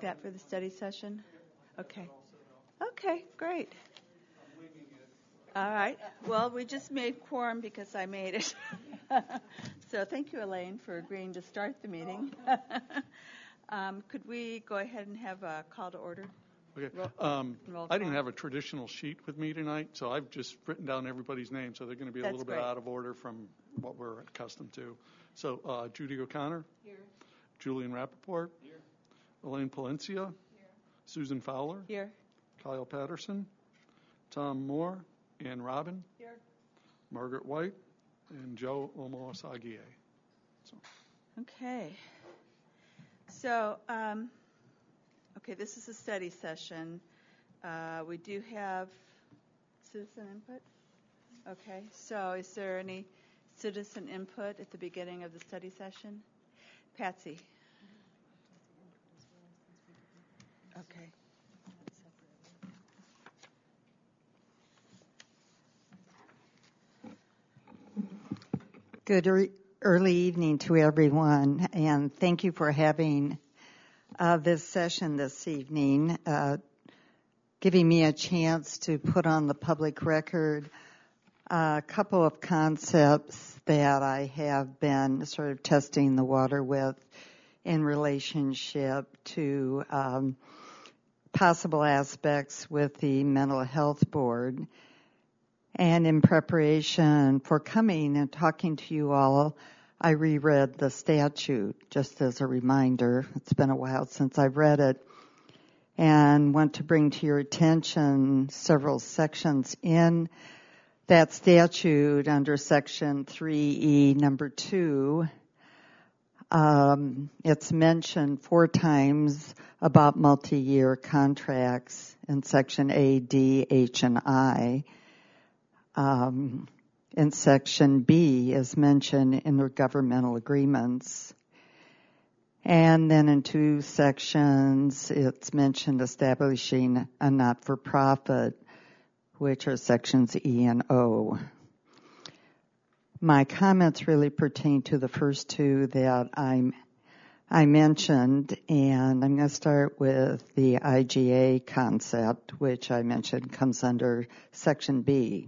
that for the study session? Okay. Okay, great. All right. Well, we just made quorum because I made it. So thank you, Elaine, for agreeing to start the meeting. Could we go ahead and have a call to order? Okay. I didn't have a traditional sheet with me tonight, so I've just written down everybody's name, so they're going to be a little bit out of order from what we're accustomed to. So Judy O'Connor. Here. Julian Rappaport. Here. Elaine Palencia. Here. Susan Fowler. Here. Kyle Patterson. Tom Moore. Ann Robin. Here. Margaret White. And Joe Omoasagie. Okay. So, okay, this is a study session. We do have citizen input. Okay, so is there any citizen input at the beginning of the study session? Patsy. Okay. Good early evening to everyone, and thank you for having this session this evening, giving me a chance to put on the public record a couple of concepts that I have been sort of testing the water with in relationship to possible aspects with the Mental Health Board. And in preparation for coming and talking to you all, I reread the statute just as a reminder. It's been a while since I've read it, and want to bring to your attention several sections in that statute under Section 3E, number 2. It's mentioned 4 times about multi-year contracts in Section A, D, H, and I. In Section B is mentioned intergovernmental agreements. And then in 2 sections, it's mentioned establishing a not-for-profit, which are Sections E and O. My comments really pertain to the first 2 that I mentioned, and I'm going to start with the IGA concept, which I mentioned comes under Section B.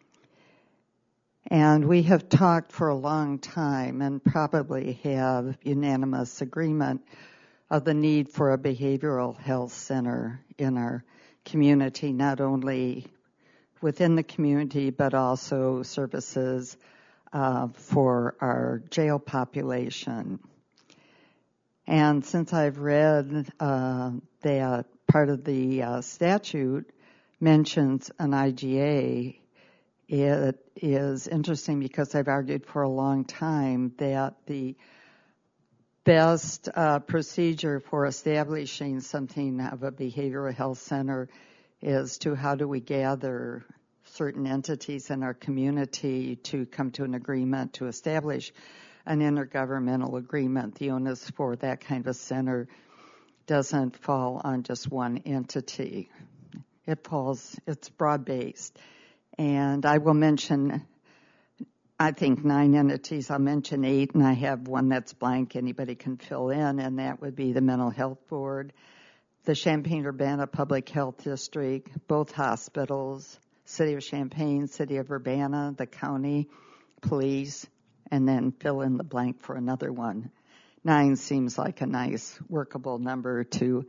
And we have talked for a long time and probably have unanimous agreement of the need for a behavioral health center in our community, not only within the community, but also services for our jail population. And since I've read that part of the statute mentions an IGA, it is interesting because I've argued for a long time that the best procedure for establishing something of a behavioral health center is to how do we gather certain entities in our community to come to an agreement to establish an intergovernmental agreement. The onus for that kind of center doesn't fall on just one entity. It's broad-based. And I will mention, I think 9 entities. I'll mention 8, and I have one that's blank. Anybody can fill in, and that would be the Mental Health Board, the Champaign-Urbana Public Health District, both hospitals, City of Champaign, City of Urbana, the county, police, and then fill in the blank for another one. 9 seems like a nice workable number to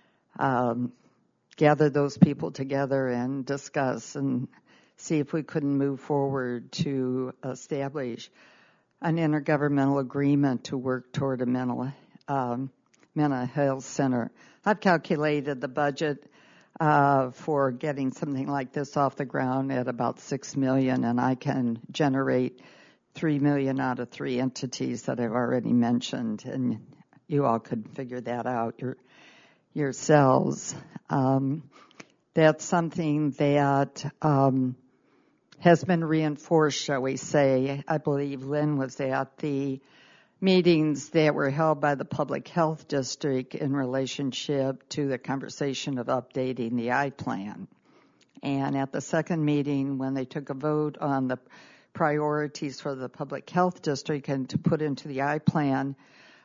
gather those people together and discuss and see if we couldn't move forward to establish an intergovernmental agreement to work toward a mental health center. I've calculated the budget for getting something like this off the ground at about $6 million, and I can generate $3 million out of 3 entities that I've already mentioned, and you all could figure that out yourselves. That's something that has been reinforced, shall we say. I believe Lynn was at the meetings that were held by the Public Health District in relationship to the conversation of updating the I-Plan. And at the second meeting, when they took a vote on the priorities for the Public Health District and to put into the I-Plan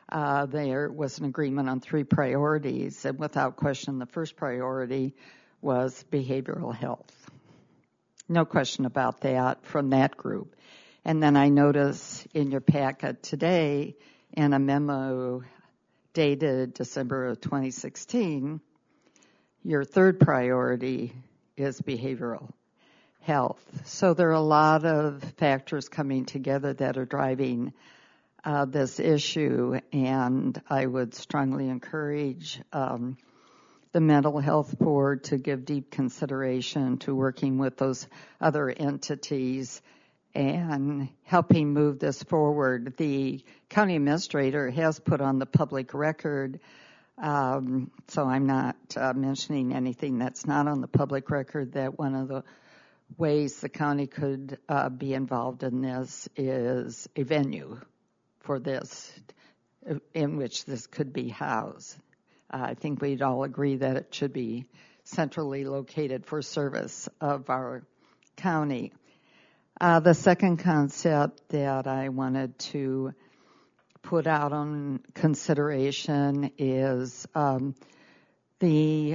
there was an agreement on 3 priorities, and without question, the first priority was behavioral health. No question about that from that group. And then I notice in your packet today, in a memo dated December of 2016, your third priority is behavioral health. So there are a lot of factors coming together that are driving this issue, and I would strongly encourage the Mental Health Board to give deep consideration to working with those other entities and helping move this forward. The county administrator has put on the public record, so I'm not mentioning anything that's not on the public record, that one of the ways the county could be involved in this is a venue for this, in which this could be housed. I think we'd all agree that it should be centrally located for service of our county. The second concept that I wanted to put out on consideration is the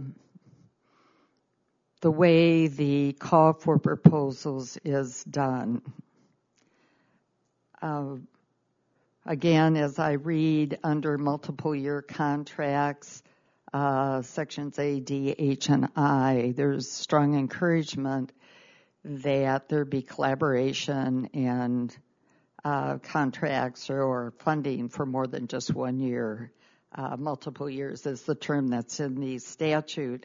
way the call for proposals is done. Again, as I read under multiple year contracts, sections A, D, H, and I, there's strong encouragement that there be collaboration and contracts or funding for more than just 1 year. Multiple years is the term that's in the statute.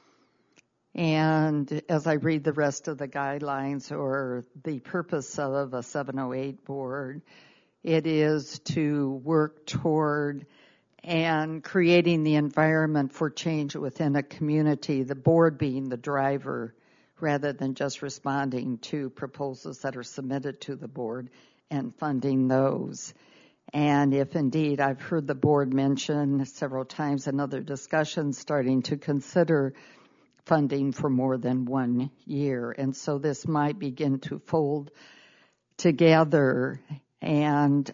And as I read the rest of the guidelines or the purpose of a 708 board, it is to work toward and creating the environment for change within a community, the board being the driver rather than just responding to proposals that are submitted to the board and funding those. And if indeed, I've heard the board mention several times in other discussions starting to consider funding for more than 1 year. And so this might begin to fold together. And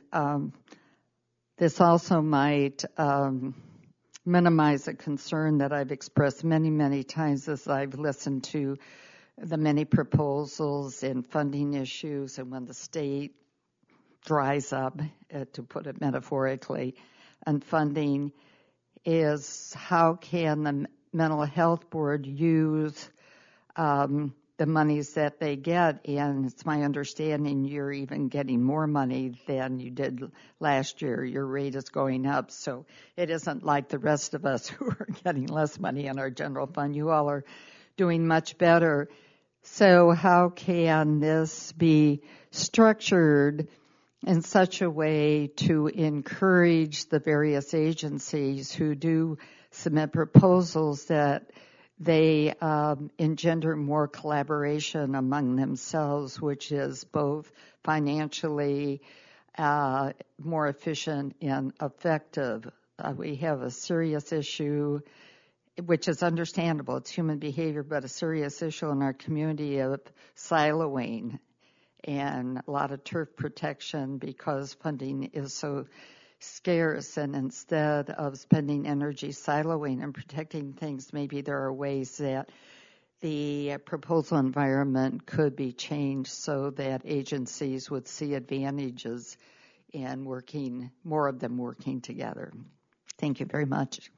this also might minimize a concern that I've expressed many, many times as I've listened to the many proposals and funding issues, and when the state dries up, to put it metaphorically, and funding, is how can the Mental Health Board use the monies that they get? And it's my understanding you're even getting more money than you did last year. Your rate is going up, so it isn't like the rest of us who are getting less money in our general fund. You all are doing much better. So how can this be structured in such a way to encourage the various agencies who do submit proposals that they engender more collaboration among themselves, which is both financially more efficient and effective? We have a serious issue, which is understandable. It's human behavior, but a serious issue in our community of siloing and a lot of turf protection because funding is so scarce, and instead of spending energy siloing and protecting things, maybe there are ways that the proposal environment could be changed so that agencies would see advantages in working, more of them working together. Thank you very much.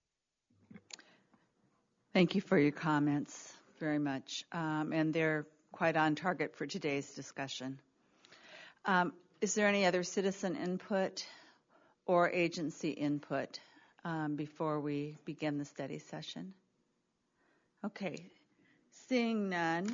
Thank you for your comments very much, and they're quite on target for today's discussion. Is there any other citizen input or agency input before we begin the study session? Okay, seeing none,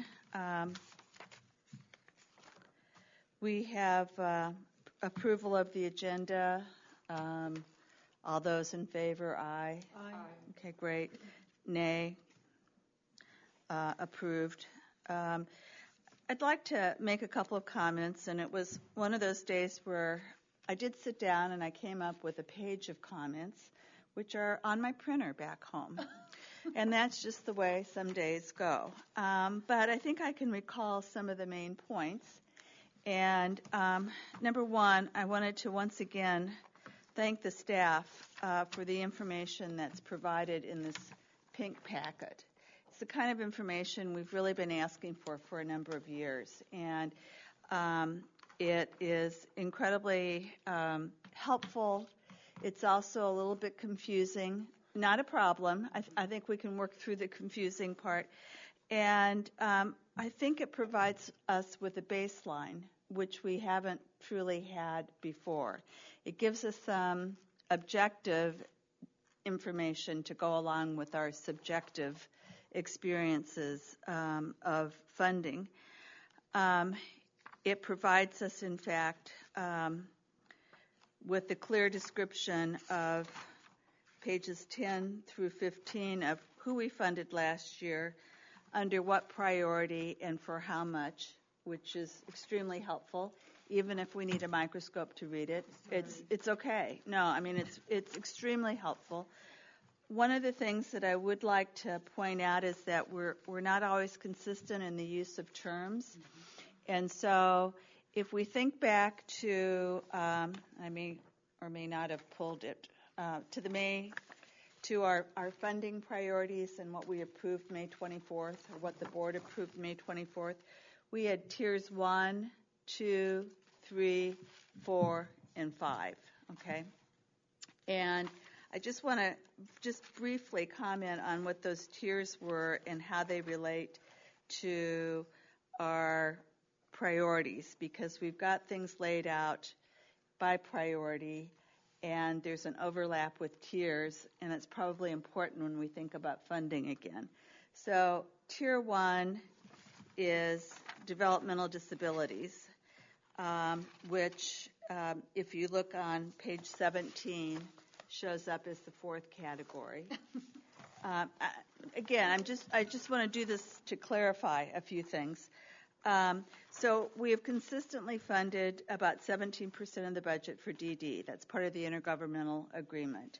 we have approval of the agenda. All those in favor, aye. Aye. Okay, great. Nay. Approved. I'd like to make a couple of comments, and it was one of those days where I did sit down and I came up with a page of comments, which are on my printer back home. And that's just the way some days go. But I think I can recall some of the main points. And number one, I wanted to once again thank the staff for the information that's provided in this pink packet. It's the kind of information we've really been asking for a number of years, and it is incredibly helpful. It's also a little bit confusing. Not a problem. I think we can work through the confusing part. And I think it provides us with a baseline, which we haven't truly had before. It gives us some objective information to go along with our subjective experiences of funding. It provides us, in fact, with a clear description of pages 10 through 15 of who we funded last year, under what priority, and for how much, which is extremely helpful. Even if we need a microscope to read it, it's okay. No, I mean, it's extremely helpful. One of the things that I would like to point out is that we're not always consistent in the use of terms. And so if we think back to, I may or may not have pulled it, to our funding priorities and what we approved May 24th, or what the board approved May 24th, we had tiers 1, 2, 3, 4, and 5, okay? And I just want to just briefly comment on what those tiers were and how they relate to our priorities, because we've got things laid out by priority, and there's an overlap with tiers, and it's probably important when we think about funding again. So tier 1 is developmental disabilities, which, if you look on page 17, shows up as the fourth category. Again, I just want to do this to clarify a few things. So we have consistently funded about 17% of the budget for DD. That's part of the intergovernmental agreement.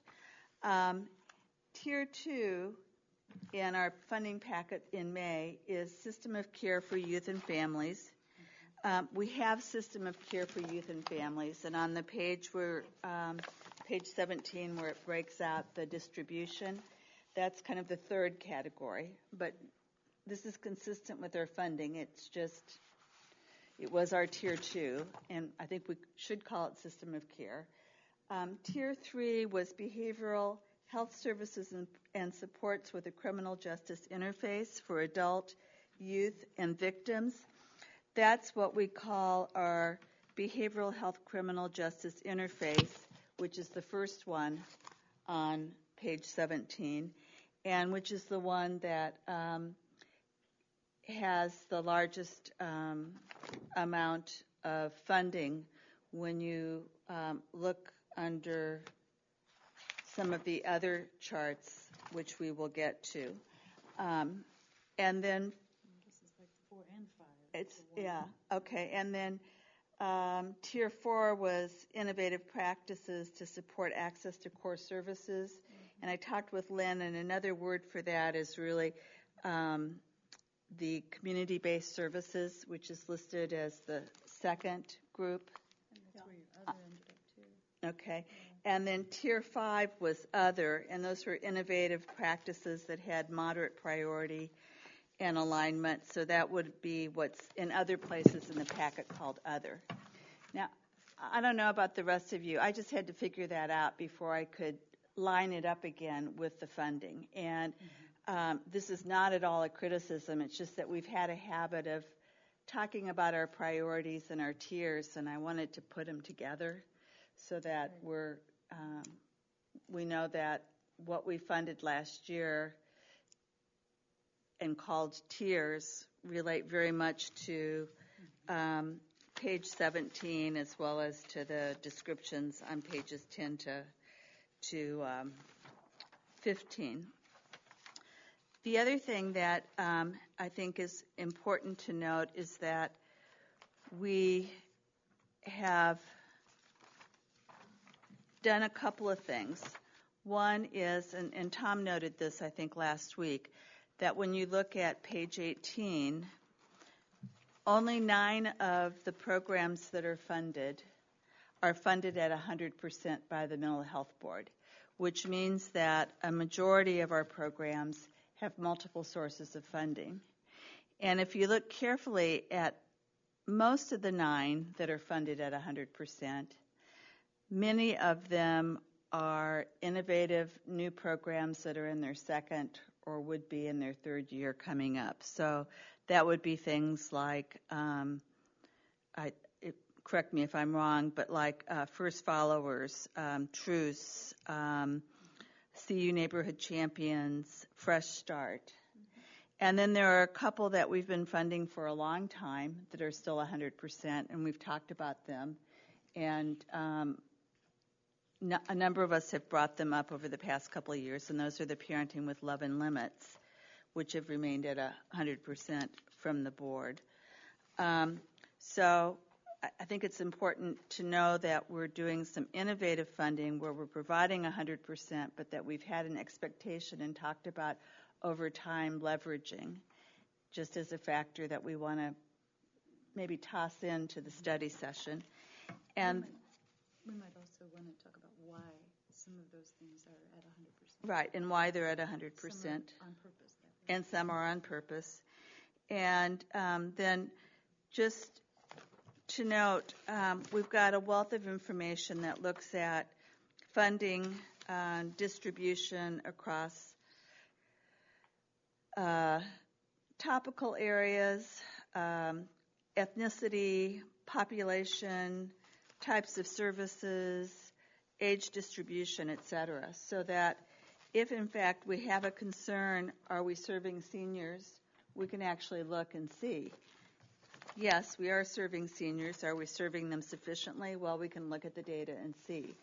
Tier 2 in our funding packet in May is System of Care for Youth and Families. We have System of Care for Youth and Families, and on the page page 17, where it breaks out the distribution, that's kind of the third category. But this is consistent with our funding. It's just, it was our tier 2, and I think we should call it System of Care. Tier 3 was behavioral health services and supports with a criminal justice interface for adult, youth, and victims. That's what we call our behavioral health criminal justice interface, which is the first one on page 17, and which is the one that has the largest amount of funding when you look under some of the other charts, which we will get to. And then this is like 4 and 5. it's, yeah, okay. And then tier 4 was innovative practices to support access to core services. And I talked with Lynn, and another word for that is really the community-based services, which is listed as the second group. And that's where your other ended up too. Okay. And then tier 5 was other, and those were innovative practices that had moderate priority and alignment. So that would be what's in other places in the packet called other. Now, I don't know about the rest of you. I just had to figure that out before I could line it up again with the funding. And this is not at all a criticism. It's just that we've had a habit of talking about our priorities and our tiers, and I wanted to put them together so that we know that what we funded last year and called tiers relate very much to page 17, as well as to the descriptions on pages 10 to 15. The other thing that I think is important to note is that we have done a couple of things. One is, and Tom noted this, I think, last week, that when you look at page 18, only 9 of the programs that are funded are funded at 100% by the Mental Health Board, which means that a majority of our programs have multiple sources of funding. And if you look carefully at most of the 9 that are funded at 100%, many of them are innovative new programs that are in their second or would be in their third year coming up. So that would be things like, correct me if I'm wrong, but like First Followers, Truce, CU Neighborhood Champions, Fresh Start. And then there are a couple that we've been funding for a long time that are still 100%, and we've talked about them. And a number of us have brought them up over the past couple of years, and those are the Parenting with Love and Limits, which have remained at 100% from the board. So I think it's important to know that we're doing some innovative funding where we're providing 100%, but that we've had an expectation and talked about over time leveraging, just as a factor that we want to maybe toss into the study session. And we might also want to talk about why some of those things are at 100%. Right, and why they're at 100%. Some are on purpose. And some are on purpose. And then just to note, we've got a wealth of information that looks at funding distribution across topical areas, ethnicity, population, types of services, age distribution, et cetera, so that if, in fact, we have a concern, are we serving seniors, we can actually look and see. Yes, we are serving seniors. Are we serving them sufficiently? Well, we can look at the data and see.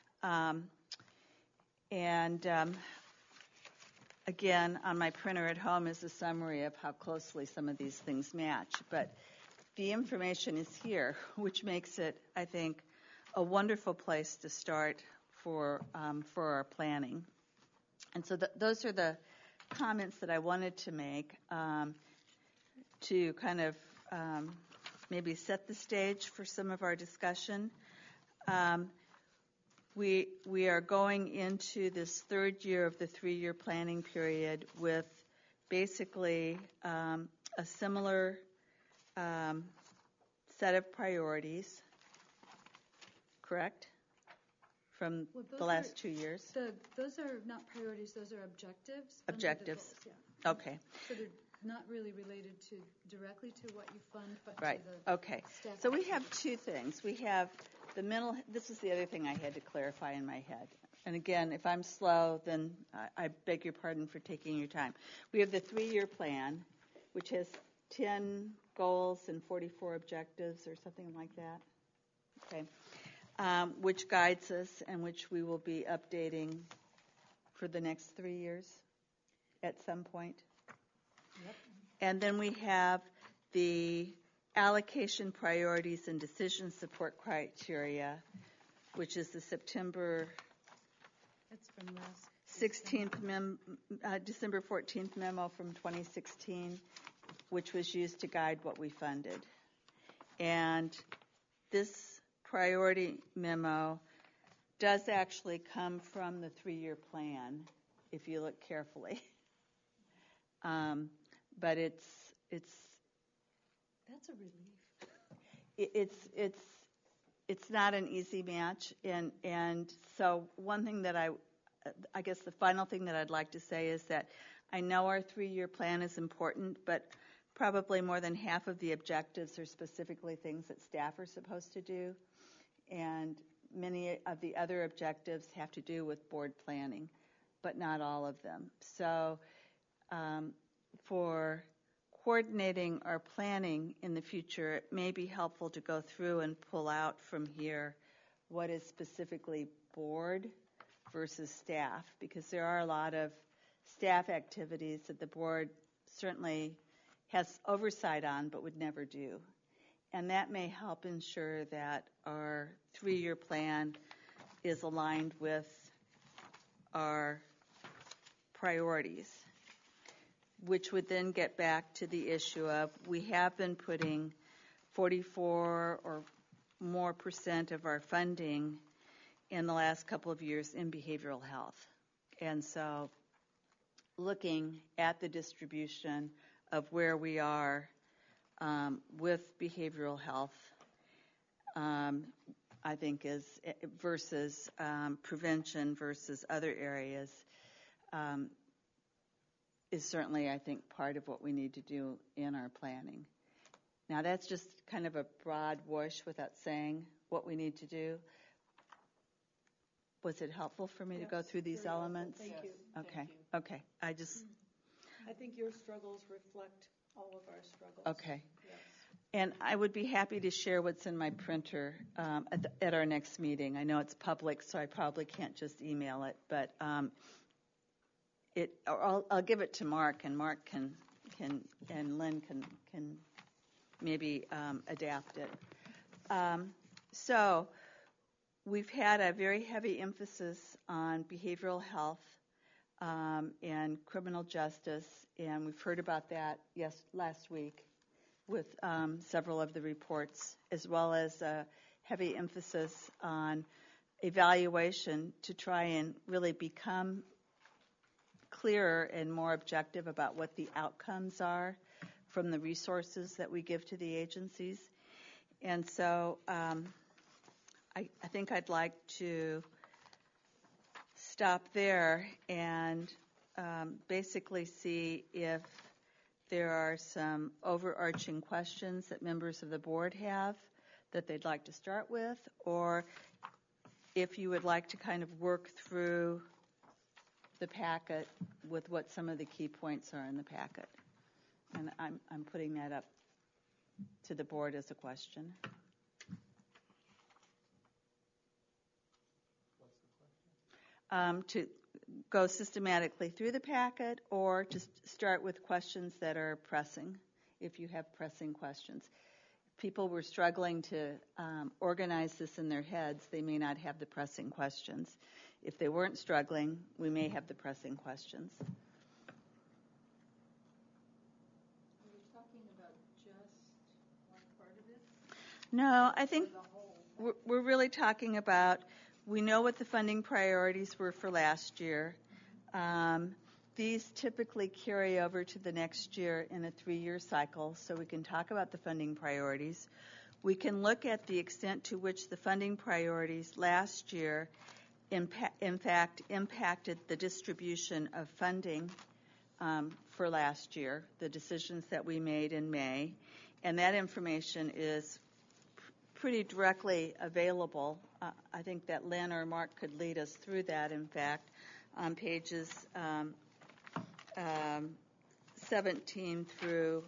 Again, on my printer at home is a summary of how closely some of these things match. But the information is here, which makes it, I think, a wonderful place to start for our planning. And so those are the comments that I wanted to make to kind of maybe set the stage for some of our discussion. We are going into this third year of the 3-year planning period with basically a similar set of priorities, correct? From the last 2 years? Those are not priorities, those are objectives. Objectives. Goals, yeah. Okay. So they're not really related directly to what you fund, but right. to the okay. staff. So we have 2 things. We have the mental, this is the other thing I had to clarify in my head. And again, if I'm slow, then I beg your pardon for taking your time. We have the 3-year plan, which has 10 goals and 44 objectives or something like that. Okay. Which guides us and which we will be updating for the next 3 years at some point. Yep. And then we have the allocation priorities and decision support criteria, which is the September That's from last 16th December 14th memo from 2016, which was used to guide what we funded. And this priority memo does actually come from the 3-year plan, if you look carefully. But that's a relief. It's not an easy match, and so one thing that I guess the final thing that I'd like to say is that I know our 3-year plan is important, but probably more than half of the objectives are specifically things that staff are supposed to do, and many of the other objectives have to do with board planning, but not all of them. So for coordinating our planning in the future, it may be helpful to go through and pull out from here what is specifically board versus staff, because there are a lot of staff activities that the board certainly has oversight on but would never do. And that may help ensure that our 3-year plan is aligned with our priorities, which would then get back to the issue of we have been putting 44 or more percent of our funding in the last couple of years in behavioral health. And so looking at the distribution of where we are with behavioral health, I think is versus prevention versus other areas is certainly, I think, part of what we need to do in our planning. Now, that's just kind of a broad whoosh without saying what we need to do. Was it helpful for me to go through these elements? Thank you. Okay. Thank you. Okay. I think your struggles reflect all of our struggles. Okay. Yes. And I would be happy to share what's in my printer at our next meeting. I know it's public, so I probably can't just email it, but I'll give it to Mark, and Mark can and Lynn can maybe adapt it. So we've had a very heavy emphasis on behavioral health and criminal justice, and we've heard about that last week with several of the reports, as well as a heavy emphasis on evaluation to try and really become clearer and more objective about what the outcomes are from the resources that we give to the agencies. And so I think I'd like to stop there and basically see if there are some overarching questions that members of the board have that they'd like to start with, or if you would like to kind of work through the packet with what some of the key points are in the packet. And I'm putting that up to the board as a question. To go systematically through the packet, or just start with questions that are pressing, if you have pressing questions. If people were struggling to organize this in their heads, they may not have the pressing questions. If they weren't struggling, we may have the pressing questions. Are you talking about just one part of it? No, I think we're really talking about, we know what the funding priorities were for last year. These typically carry over to the next year in a 3-year cycle, so we can talk about the funding priorities. We can look at the extent to which the funding priorities last year in fact impacted the distribution of funding for last year, the decisions that we made in May. And that information is pretty directly available. I think that Lynn or Mark could lead us through that, in fact, on pages 17 through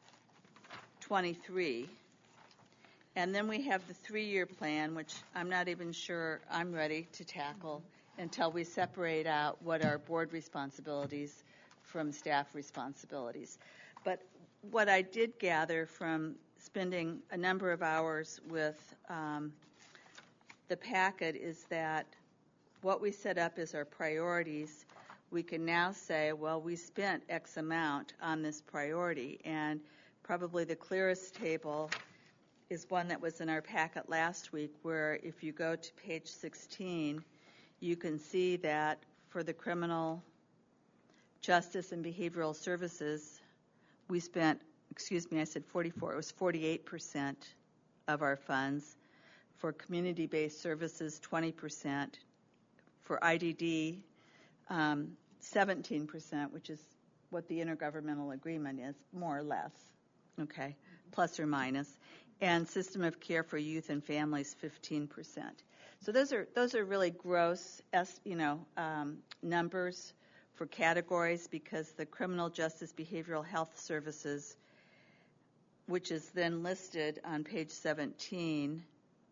23. And then we have the 3-year plan, which I'm not even sure I'm ready to tackle until we separate out what are board responsibilities from staff responsibilities. But what I did gather from spending a number of hours with the packet is that what we set up as our priorities, we can now say, well, we spent X amount on this priority. And probably the clearest table is one that was in our packet last week, where if you go to page 16, you can see that for the criminal justice and behavioral services, we spent, I said 44, it was 48% of our funds. For community-based services, 20%. For IDD, 17%, which is what the intergovernmental agreement is, more or less, okay, plus or minus. And system of care for youth and families, 15%. So those are really gross, numbers for categories, because the criminal justice behavioral health services, which is then listed on page 17,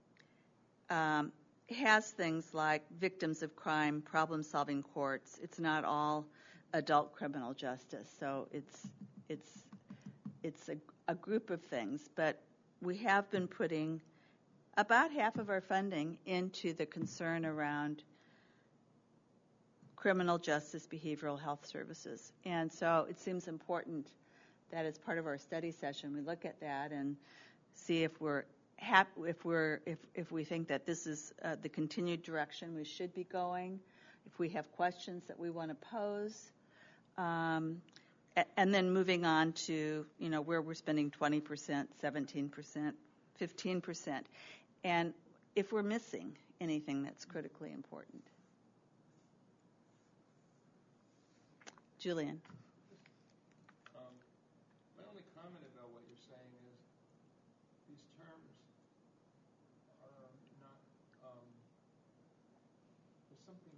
has things like victims of crime, problem-solving courts. It's not all adult criminal justice, so it's a group of things. But we have been putting about half of our funding into the concern around criminal justice behavioral health services. And so it seems important that as part of our study session, we look at that and see if we're if we think that this is the continued direction we should be going, if we have questions that we want to pose, and then moving on to where we're spending 20%, 17%, 15%, and if we're missing anything that's critically important. Julian. My only comment about what you're saying is these terms are not, there's something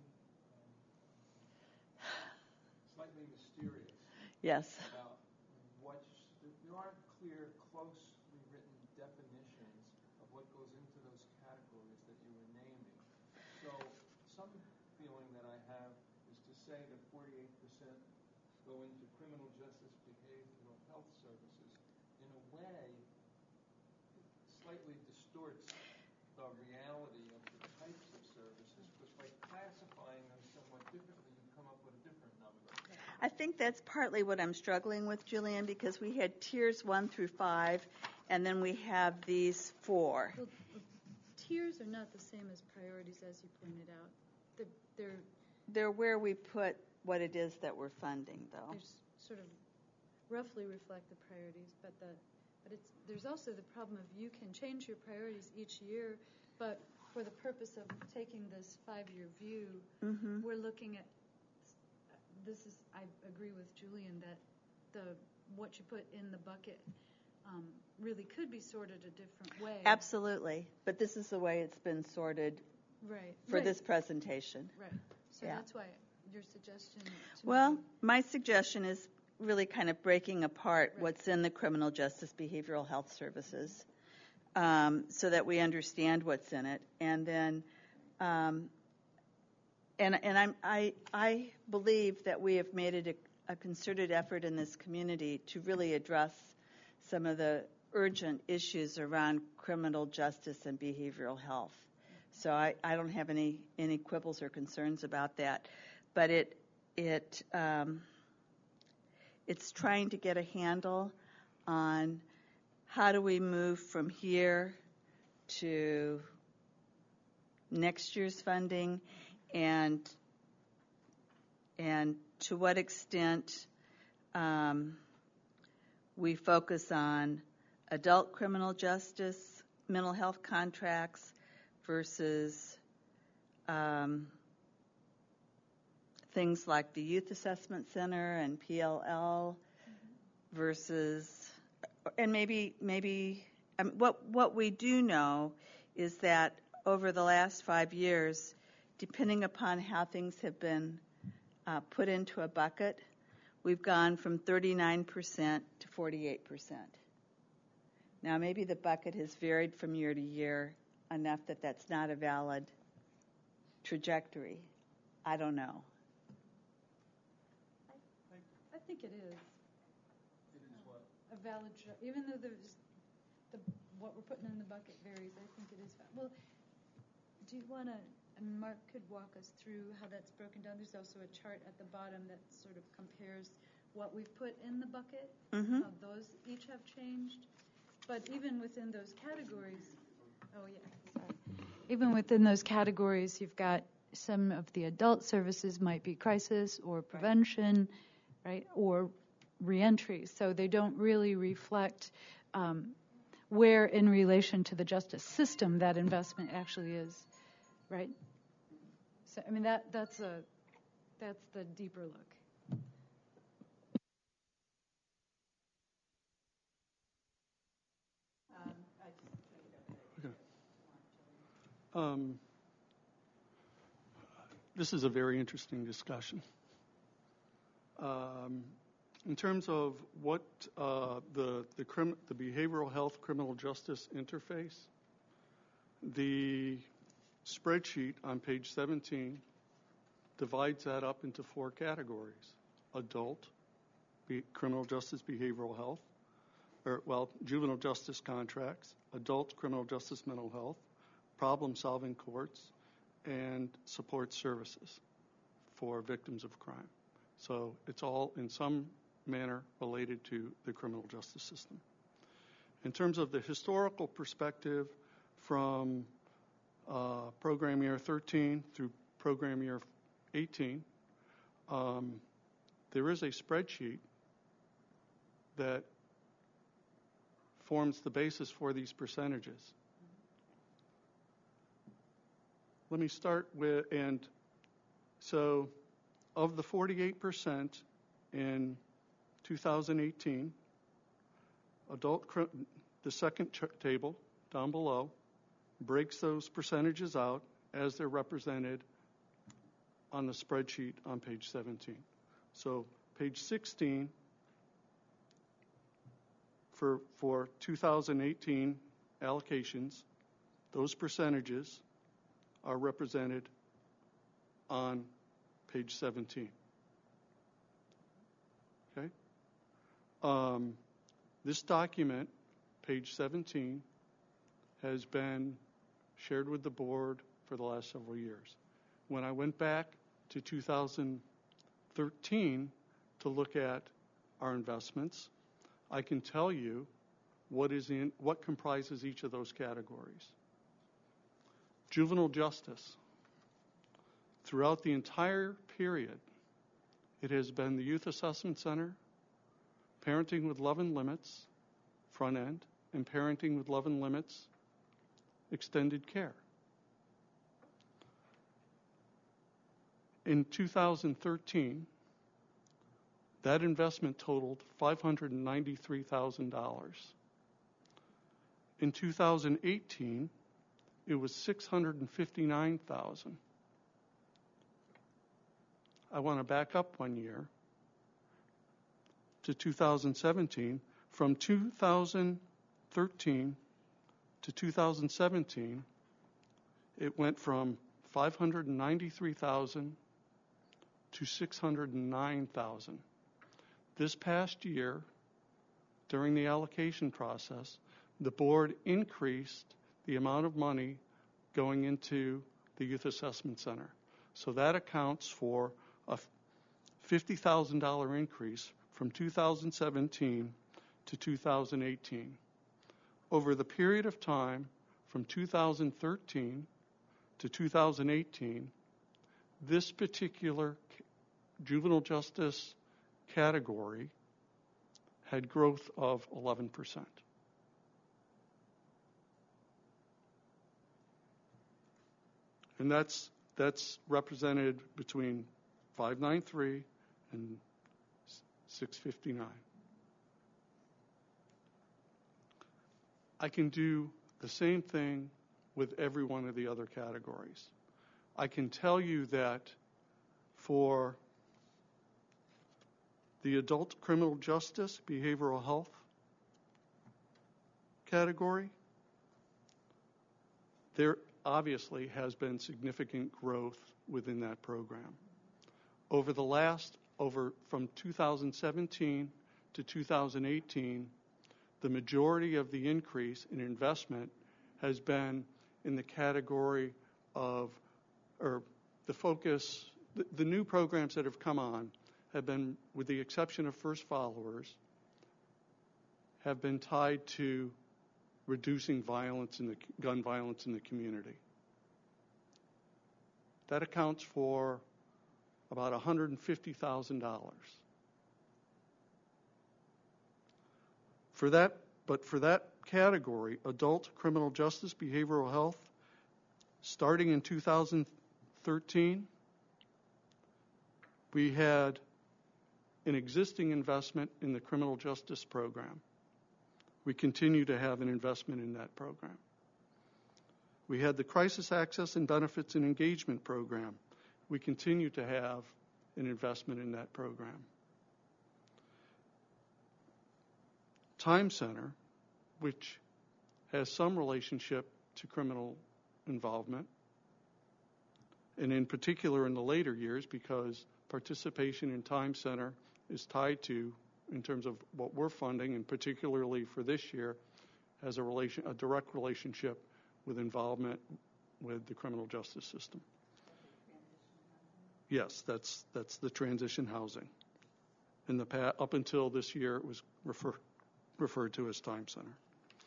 slightly mysterious Yes. about there aren't clear, closely written definitions of what goes into those categories that you were naming. So some feeling that I have is to say that 48% go into criminal justice behavioral health services. In a way, it slightly distorts the reality of the types of services, because by classifying them somewhat differently, you come up with a different number. I think that's partly what I'm struggling with, Julian, because we had tiers 1 through 5, and then we have these 4. Well, tiers are not the same as priorities, as you pointed out. They're where we put what it is that we're funding, though. They sort of roughly reflect the priorities, but there's also the problem of you can change your priorities each year, but for the purpose of taking this 5-year view, we're looking at I agree with Julian that what you put in the bucket really could be sorted a different way. Absolutely, but this is the way it's been sorted for this presentation. Right. So that's why your suggestion. Well, my suggestion is really kind of breaking apart what's in the criminal justice behavioral health services, so that we understand what's in it, and then, I believe that we have made it a concerted effort in this community to really address some of the urgent issues around criminal justice and behavioral health. So I don't have any quibbles or concerns about that, but it's trying to get a handle on how do we move from here to next year's funding, and to what extent we focus on adult criminal justice, mental health contracts versus things like the Youth Assessment Center and PLL versus, and maybe what we do know is that over the last 5 years, depending upon how things have been put into a bucket, we've gone from 39% to 48%. Now, maybe the bucket has varied from year to year enough that that's not a valid trajectory. I don't know. I think it is. It is what? A valid, even though what we're putting in the bucket varies, I think it is. Well, do you want to, Mark could walk us through how that's broken down. There's also a chart at the bottom that sort of compares what we've put in the bucket, how those each have changed. But even within those categories, even within those categories, you've got some of the adult services might be crisis or prevention, right, or reentry. So they don't really reflect where in relation to the justice system that investment actually is, right? So I mean that's the deeper look. This is a very interesting discussion. In terms of what the behavioral health criminal justice interface, the spreadsheet on page 17 divides that up into 4 categories: adult, criminal justice behavioral health, juvenile justice contracts, adult criminal justice mental health, problem-solving courts, and support services for victims of crime. So it's all in some manner related to the criminal justice system. In terms of the historical perspective from program year 13 through program year 18, there is a spreadsheet that forms the basis for these percentages. Let me start with, and so of the 48% in 2018, the second table down below breaks those percentages out as they're represented on the spreadsheet on page 17. So page 16 for 2018 allocations, those percentages are represented on page 17. Okay? This document, page 17, has been shared with the board for the last several years. When I went back to 2013 to look at our investments, I can tell you what comprises each of those categories. Juvenile justice. Throughout the entire period, it has been the Youth Assessment Center, Parenting with Love and Limits, front end, and Parenting with Love and Limits, extended care. In 2013, that investment totaled $593,000. In 2018, it was $659,000. I want to back up 1 year to 2017. From 2013 to 2017, it went from $593,000 to $609,000. This past year, during the allocation process, the board increased the amount of money going into the Youth Assessment Center. So that accounts for a $50,000 increase from 2017 to 2018. Over the period of time from 2013 to 2018, this particular juvenile justice category had growth of 11%. And that's represented between 593 and 659. I can do the same thing with every one of the other categories. I can tell you that for the adult criminal justice behavioral health category, there obviously has been significant growth within that program. From 2017 to 2018, the majority of the increase in investment has been in the category of, or the focus, the new programs that have come on have been, with the exception of First Followers, have been tied to reducing gun violence in the community. That accounts for about $150,000. For that category, adult criminal justice behavioral health, starting in 2013, we had an existing investment in the criminal justice program. We continue to have an investment in that program. We had the Crisis Access and Benefits and Engagement program. We continue to have an investment in that program. Time Center, which has some relationship to criminal involvement, and in particular in the later years, because participation in Time Center is tied to, in terms of what we're funding, and particularly for this year, has a direct relationship with involvement with the criminal justice system. Yes, that's the transition housing. Up until this year, it was referred to as Time Center.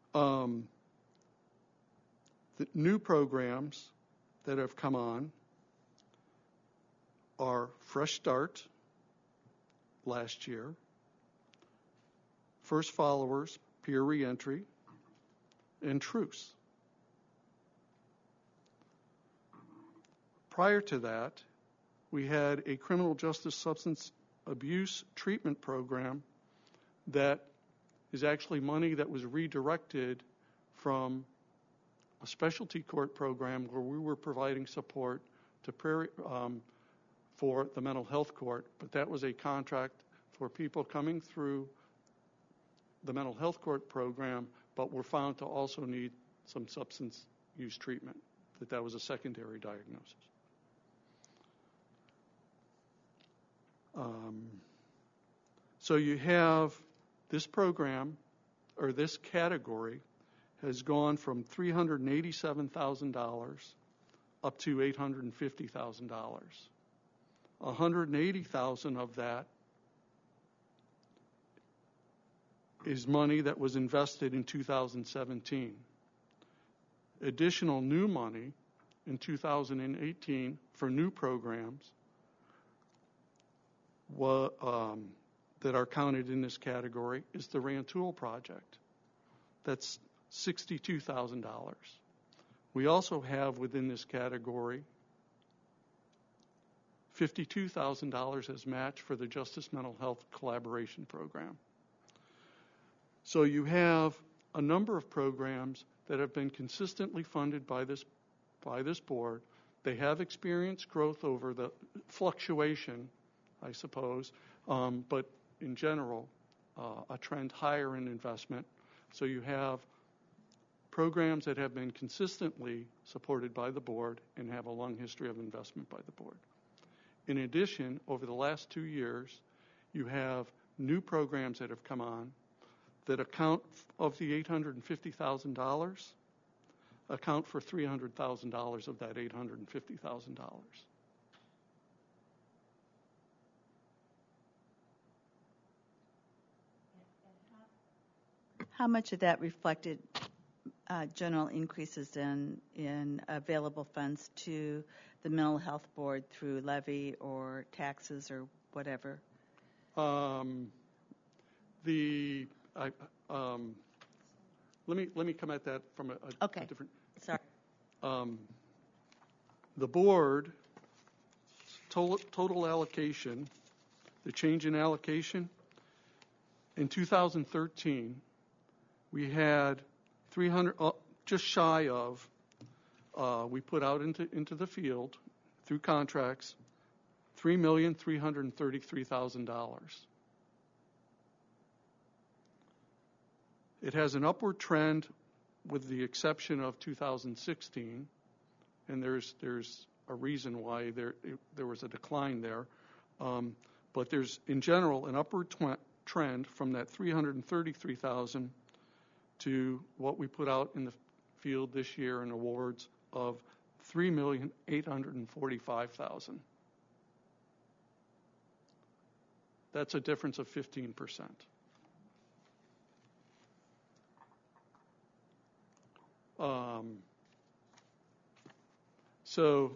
The new programs that have come on are Fresh Start last year, First Followers, Peer Reentry, and Truce. Prior to that, we had a criminal justice substance abuse treatment program that is actually money that was redirected from a specialty court program where we were providing support to for the mental health court, but that was a contract for people coming through the mental health court program, but were found to also need some substance use treatment, that was a secondary diagnosis. So you have this program, or this category, has gone from $387,000 up to $850,000. $180,000 of that is money that was invested in 2017. Additional new money in 2018 for new programs that are counted in this category is the Rantoul project. That's $62,000. We also have within this category $52,000 as match for the Justice Mental Health Collaboration Program. So you have a number of programs that have been consistently funded by this board. They have experienced growth over the fluctuation, I suppose, but in general, a trend higher in investment. So you have programs that have been consistently supported by the board and have a long history of investment by the board. In addition, over the last 2 years, you have new programs that have come on that account of the $850,000, account for $300,000 of that $850,000. How much of that reflected general increases in available funds to the mental health board through levy or taxes or whatever? Let me come at that from a different. Sorry. The board total allocation, the change in allocation in 2013. We had 300, just shy of, we put out into the field through contracts, $3,333,000. It has an upward trend with the exception of 2016, and there's a reason why there was a decline there. But there's, in general, an upward trend from that $333,000 to what we put out in the field this year in awards of $3,845,000. That's a difference of 15%. So,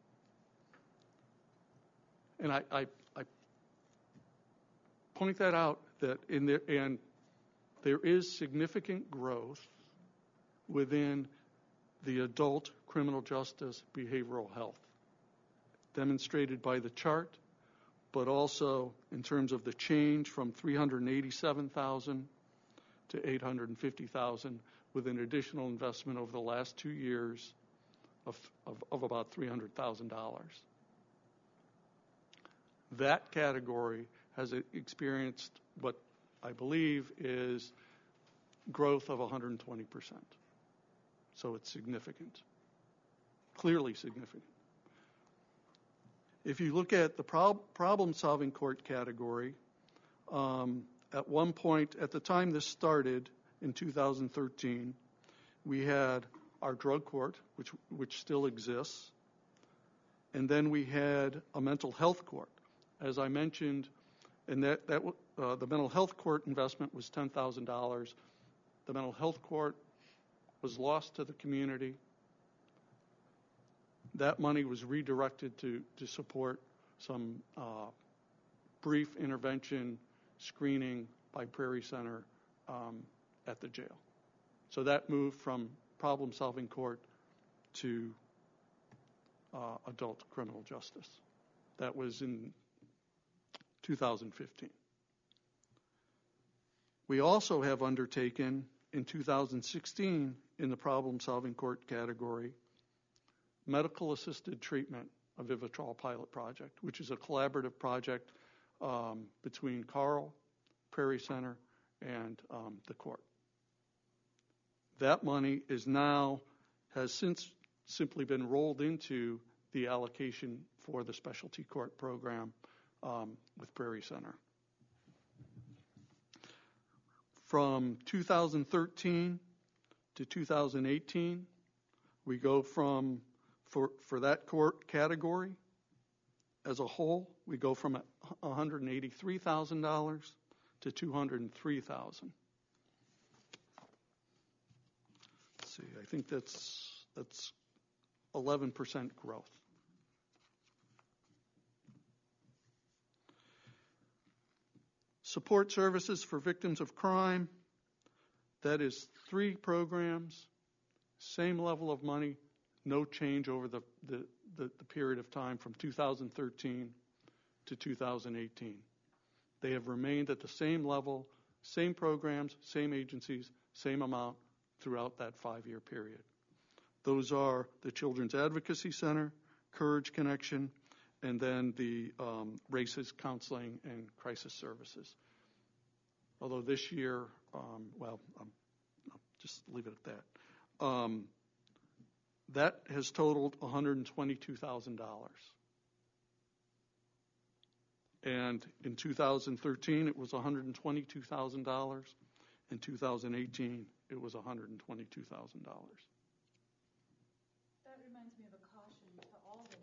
and I point that out that and there is significant growth within the adult criminal justice behavioral health, demonstrated by the chart, but also in terms of the change from $387,000 to $850,000 with an additional investment over the last 2 years of about $300,000. That category has experienced what I believe is growth of 120%. So it's significant, clearly significant. If you look at the problem-solving court category, at one point, at the time this started in 2013, we had our drug court, which still exists, and then we had a mental health court. As I mentioned, and the mental health court investment was $10,000. the mental health court was lost to the community. That money was redirected to support some brief intervention screening by Prairie Center at the jail. So that moved from problem-solving court to adult criminal justice. That was in 2015. We also have undertaken in 2016 in the problem-solving court category medical-assisted treatment of Vivitrol pilot project, which is a collaborative project between Carl, Prairie Center, and the court. That money has since simply been rolled into the allocation for the specialty court program with Prairie Center. From 2013 to 2018, we go from, for that court category as a whole, we go from $183,000 to $203,000. Let's see, I think that's 11% growth. Support services for victims of crime, that is 3 programs, same level of money, no change over the period of time from 2013 to 2018. They have remained at the same level, same programs, same agencies, same amount throughout that 5-year period. Those are the Children's Advocacy Center, Courage Connection, and then the RACES Counseling and Crisis Services. Although this year, I'll just leave it at that. That has totaled $122,000. And in 2013, it was $122,000. In 2018, it was $122,000. That reminds me of a caution to all the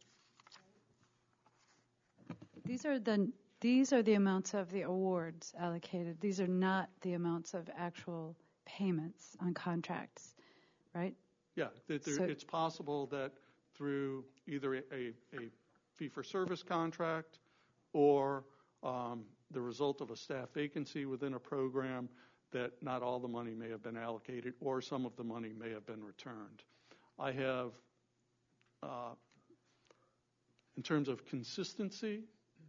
numbers. Right? These are the amounts of the awards allocated. These are not the amounts of actual payments on contracts, right? Yeah, it's possible that through either a fee-for-service contract or the result of a staff vacancy within a program, that not all the money may have been allocated or some of the money may have been returned. I have, in terms of consistency,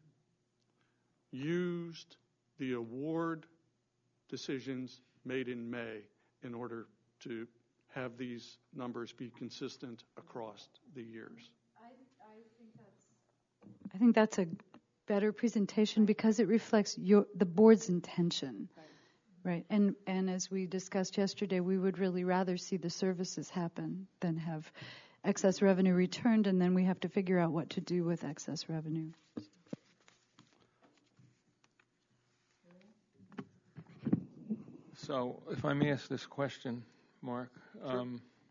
used the award decisions made in May in order to have these numbers be consistent across the years. I think that's a better presentation because it reflects the board's intention, right? And as we discussed yesterday, we would really rather see the services happen than have excess revenue returned, and then we have to figure out what to do with excess revenue. So, if I may ask this question, Mark, Sure.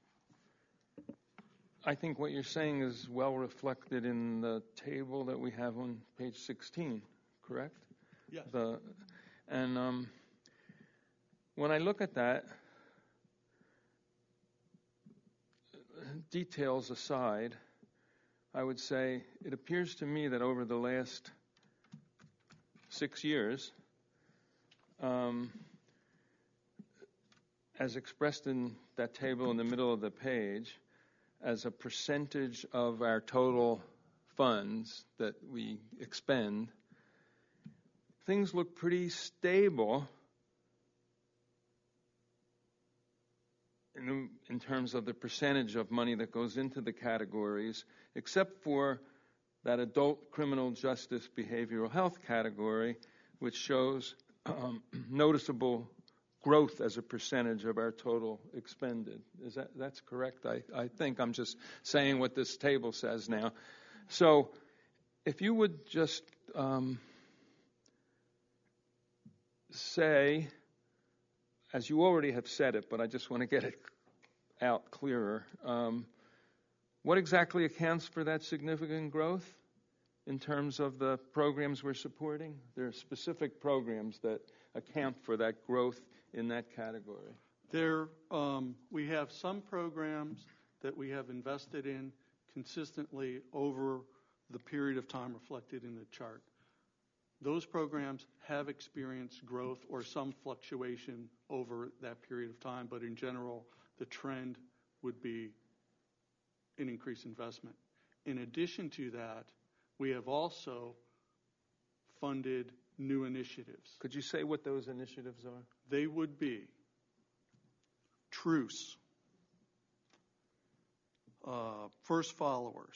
I think what you're saying is well reflected in the table that we have on page 16, correct? Yes. When I look at that, details aside, I would say it appears to me that over the last 6 years, as expressed in that table in the middle of the page, as a percentage of our total funds that we expend, things look pretty stable in terms of the percentage of money that goes into the categories, except for that adult criminal justice behavioral health category, which shows noticeable growth as a percentage of our total expended. That's correct? I think I'm just saying what this table says now. So if you would just say, as you already have said it, but I just want to get it out clearer, what exactly accounts for that significant growth? in terms of the programs we're supporting? There are specific programs that account for that growth in that category. We have some programs that we have invested in consistently over the period of time reflected in the chart. Those programs have experienced growth or some fluctuation over that period of time, but in general, the trend would be an increased investment. In addition to that, we have also funded new initiatives. Could you say what those initiatives are? They would be Truce, First Followers,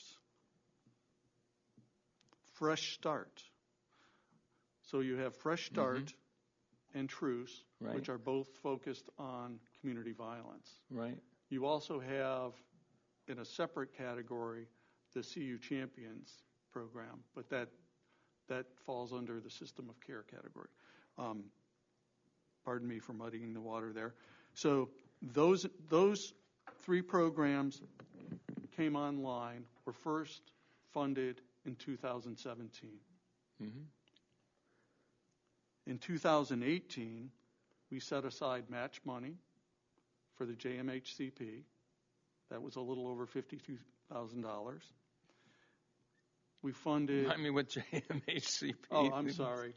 Fresh Start. So you have Fresh Start and Truce, right, which are both focused on community violence. Right. You also have, in a separate category, the CU Champions program, but that falls under the system of care category. Pardon me for muddying the water there. So those three programs came online, were first funded in 2017. Mm-hmm. In 2018, we set aside match money for the JMHCP. That was a little over $52,000. We funded. I mean, what JMHCP? Oh, I'm sorry.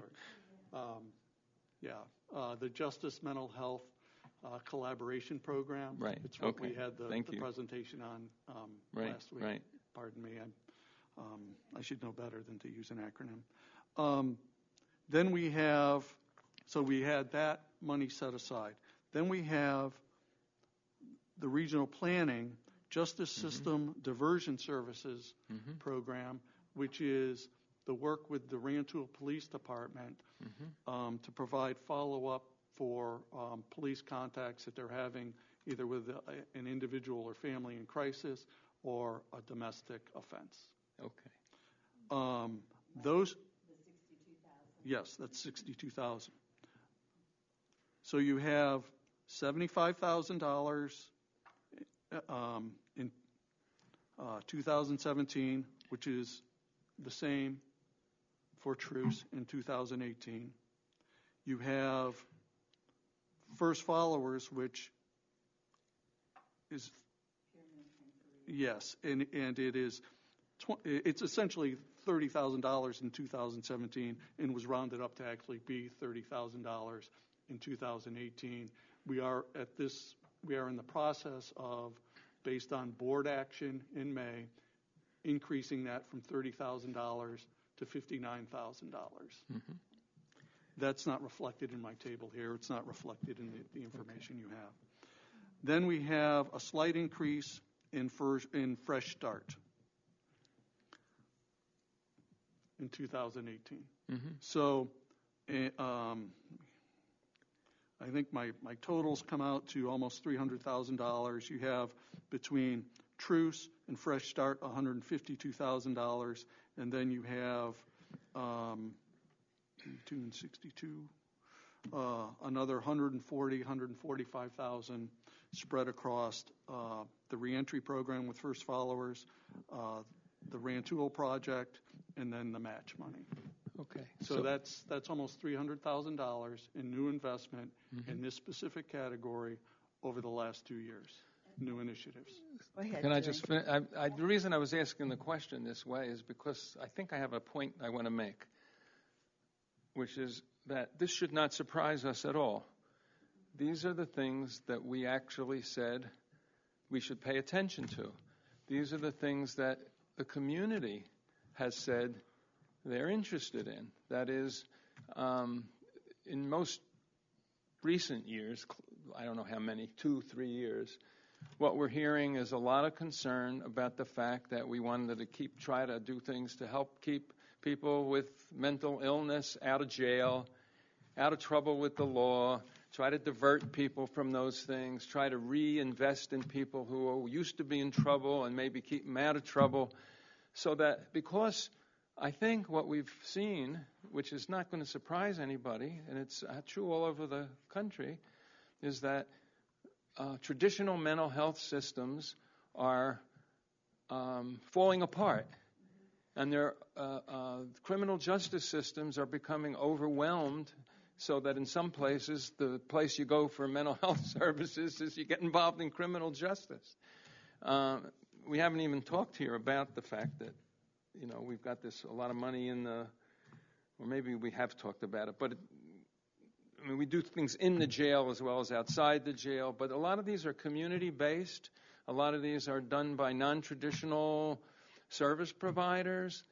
The Justice Mental Health Collaboration Program. Right. It's what we had the presentation on last week. Right. Pardon me. I should know better than to use an acronym. Then we had that money set aside. Then we have the Regional Planning Justice System Diversion Services program, which is the work with the Rantoul Police Department to provide follow-up for police contacts that they're having either with an individual or family in crisis or a domestic offense. Okay. Those. Yes, that's $62,000. So you have $75,000 in 2017, which is the same for Truce in 2018. You have First Followers, which is yes, and it is it's essentially $30,000 in 2017 and was rounded up to actually be $30,000 in 2018. We are in the process of, based on board action in May, increasing that from $30,000 to $59,000. That's not reflected in my table here. It's not reflected in the information you have. Then we have a slight increase in Fresh Start in 2018. So I think my totals come out to almost $300,000. You have between Truce and Fresh Start $152,000, and then you have 82 and 62, another $145,000 spread across the reentry program with First Followers, the Rantoul project, and then the match money. Okay. So that's almost $300,000 in new investment in this specific category over the last 2 years. New initiatives. Go ahead, Can I Jerry. just finish? The reason I was asking the question this way is because I think I have a point I want to make, which is that this should not surprise us at all. These are the things that we actually said we should pay attention to. These are the things that the community has said they're interested in. That is, in most recent years, I don't know how many, 2-3 years, what we're hearing is a lot of concern about the fact that we wanted to try to do things to help keep people with mental illness out of jail, out of trouble with the law, try to divert people from those things, try to reinvest in people who used to be in trouble and maybe keep them out of trouble. So that, because I think what we've seen, which is not going to surprise anybody, and it's true all over the country, is that traditional mental health systems are falling apart. And their criminal justice systems are becoming overwhelmed, so that in some places, the place you go for mental health services is you get involved in criminal justice. We haven't even talked here about the fact that, we've got a lot of money in or maybe we have talked about it, but we do things in the jail as well as outside the jail, but a lot of these are community-based. A lot of these are done by non-traditional service providers.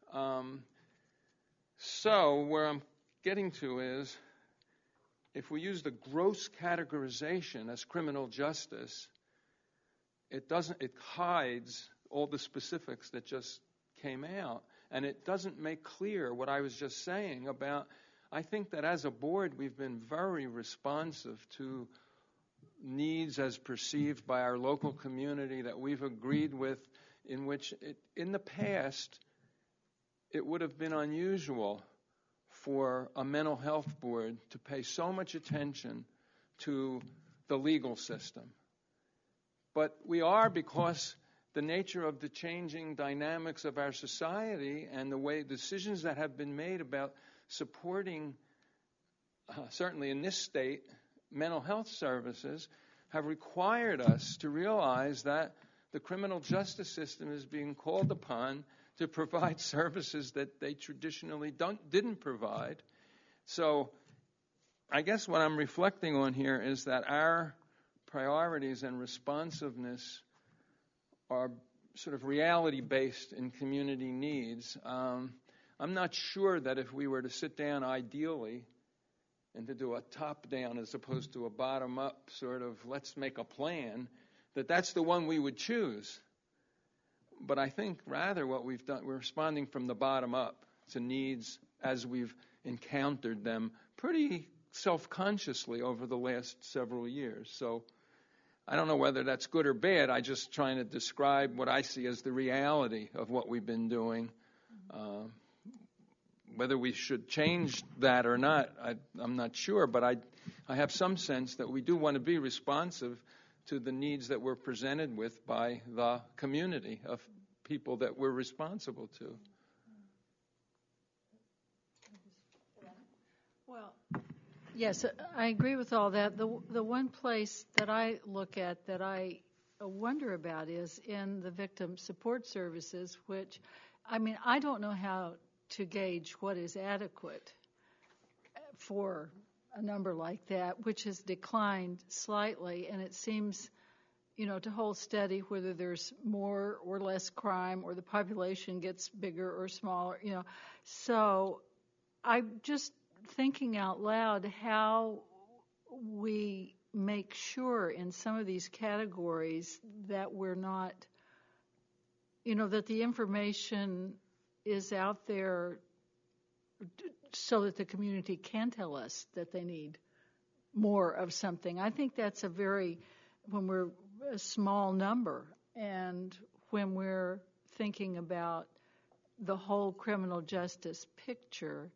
So where I'm getting to is, if we use the gross categorization as criminal justice, it hides all the specifics that just came out, and it doesn't make clear what I was just saying about, I think that as a board we've been very responsive to needs as perceived by our local community that we've agreed with, in which in the past it would have been unusual for a mental health board to pay so much attention to the legal system. But we are, because the nature of the changing dynamics of our society and the way decisions that have been made about supporting, certainly in this state, mental health services, have required us to realize that the criminal justice system is being called upon to provide services that they traditionally didn't provide. So I guess what I'm reflecting on here is that our priorities and responsiveness are sort of reality-based in community needs. I'm not sure that if we were to sit down ideally and to do a top-down as opposed to a bottom-up sort of let's make a plan, that's the one we would choose. But I think rather what we've done, we're responding from the bottom up to needs as we've encountered them pretty self-consciously over the last several years. So I don't know whether that's good or bad. I'm just trying to describe what I see as the reality of what we've been doing. Whether we should change that or not, I'm not sure, but I have some sense that we do want to be responsive to the needs that we're presented with by the community of people that we're responsible to. Well, yes, I agree with all that. The one place that I look at that I wonder about is in the victim support services, which, I don't know how to gauge what is adequate for a number like that, which has declined slightly, and it seems, to hold steady whether there's more or less crime or the population gets bigger or smaller, So I'm just thinking out loud how we make sure in some of these categories that we're not, that the information is out there so that the community can tell us that they need more of something. I think that's when we're a small number, and when we're thinking about the whole criminal justice picture,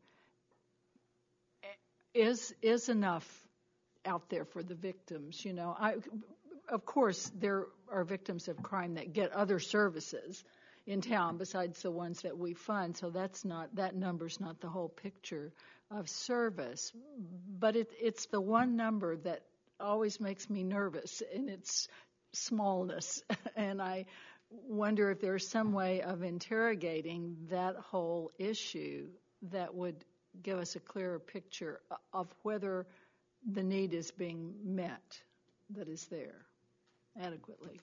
is enough out there for the victims. Of course, there are victims of crime that get other services in town besides the ones that we fund, so that number's not the whole picture of service. But it's the one number that always makes me nervous in its smallness, and I wonder if there's some way of interrogating that whole issue that would give us a clearer picture of whether the need is being met, that is there adequately.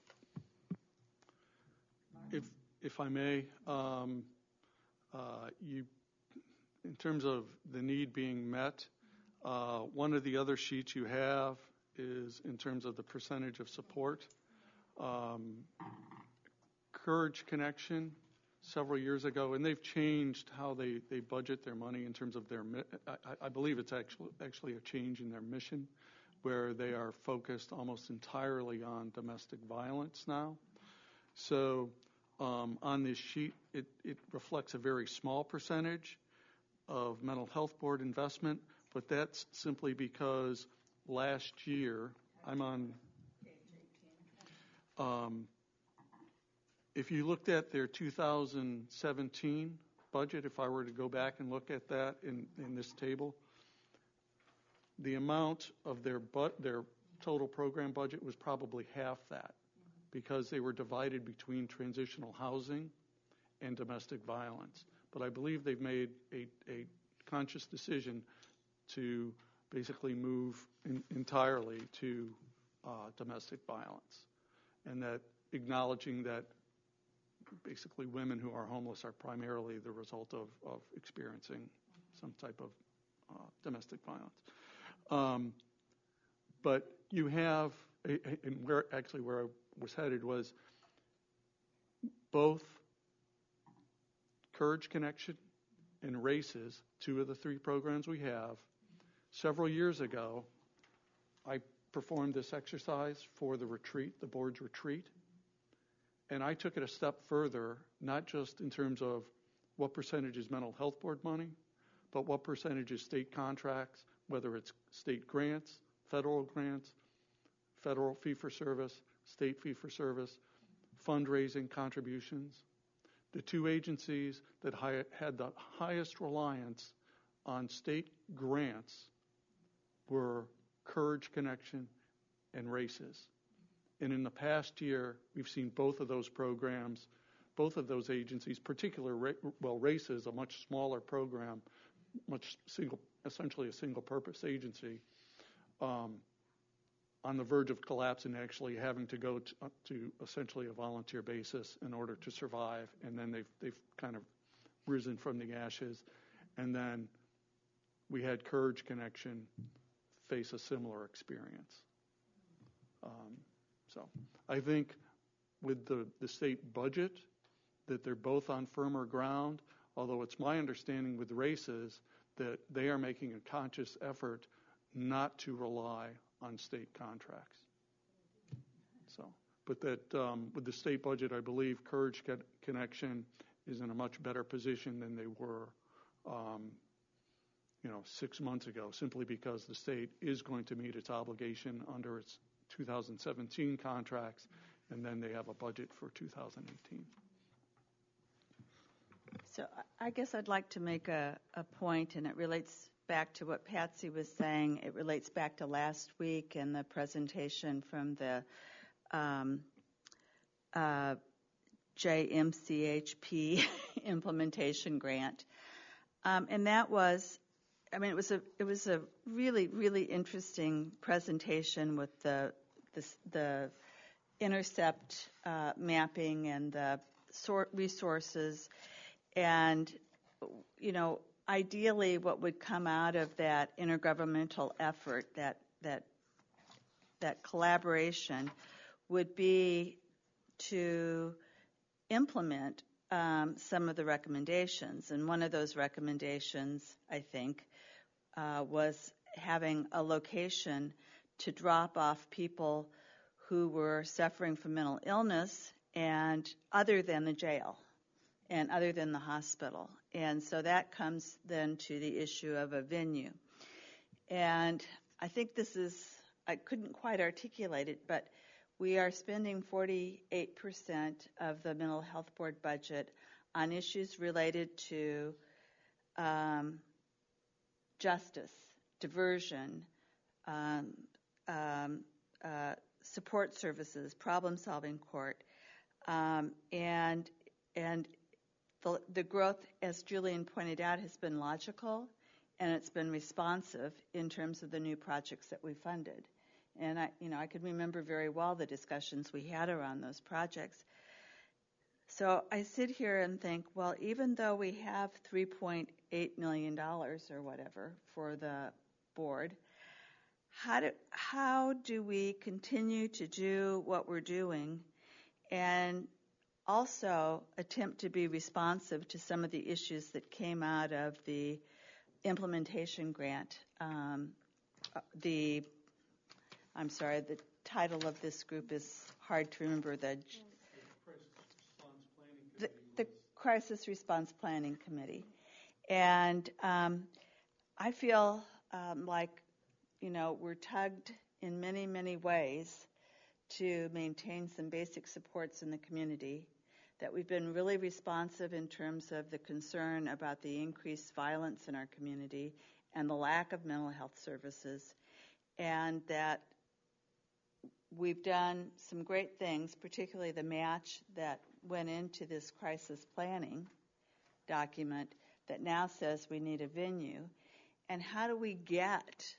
If I may, in terms of the need being met, one of the other sheets you have is in terms of the percentage of support. Courage Connection several years ago, and they've changed how they budget their money in terms of I believe it's actually a change in their mission, where they are focused almost entirely on domestic violence now. So on this sheet, it reflects a very small percentage of mental health board investment, but that's simply because last year, I'm on if you looked at their 2017 budget, if I were to go back and look at that in this table, the amount of their total program budget was probably half that, because they were divided between transitional housing and domestic violence. But I believe they've made a conscious decision to basically move entirely to domestic violence, and that acknowledging that basically women who are homeless are primarily the result of experiencing some type of domestic violence. But you have, and where I was headed was both Courage Connection and RACES, two of the three programs we have. Several years ago, I performed this exercise for the retreat, the board's retreat, and I took it a step further, not just in terms of what percentage is mental health board money, but what percentage is state contracts, whether it's state grants, federal fee-for-service, state fee-for-service, fundraising contributions. The two agencies that had the highest reliance on state grants were Courage Connection and RACES. And in the past year, we've seen both of those programs, both of those agencies, RACES, a much smaller program, essentially a single-purpose agency, on the verge of collapse and actually having to go to essentially a volunteer basis in order to survive. And then they've kind of risen from the ashes. And then we had Courage Connection face a similar experience. So I think with the state budget that they're both on firmer ground, although it's my understanding with RACES that they are making a conscious effort not to rely on state contracts. So, but that with the state budget, I believe Courage Connection is in a much better position than they were 6 months ago, simply because the state is going to meet its obligation under its 2017 contracts, and then they have a budget for 2018. So I guess I'd like to make a point, and it relates back to what Patsy was saying. It relates back to last week and the presentation from the JMCHP implementation grant. And that was, it was a really, really interesting presentation with the intercept mapping and the resources. And, ideally what would come out of that intergovernmental effort, that collaboration, would be to implement some of the recommendations. And one of those recommendations, I think, was having a location to drop off people who were suffering from mental illness and other than the jail and other than the hospital. And so that comes then to the issue of a venue. And I think I couldn't quite articulate it, but we are spending 48% of the mental health board budget on issues related to justice, diversion, support services, problem-solving court, and the growth, as Julian pointed out, has been logical, and it's been responsive in terms of the new projects that we funded. And I could remember very well the discussions we had around those projects. So I sit here and think, well, even though we have $3.8 million or whatever for the board, how do we continue to do what we're doing and also attempt to be responsive to some of the issues that came out of the implementation grant? The title of this group is hard to remember. The Crisis Response Planning Committee. And I feel like, we're tugged in many, many ways to maintain some basic supports in the community. that we've been really responsive in terms of the concern about the increased violence in our community and the lack of mental health services, and that we've done some great things, particularly the match that went into this crisis planning document that now says we need a venue. And how do we get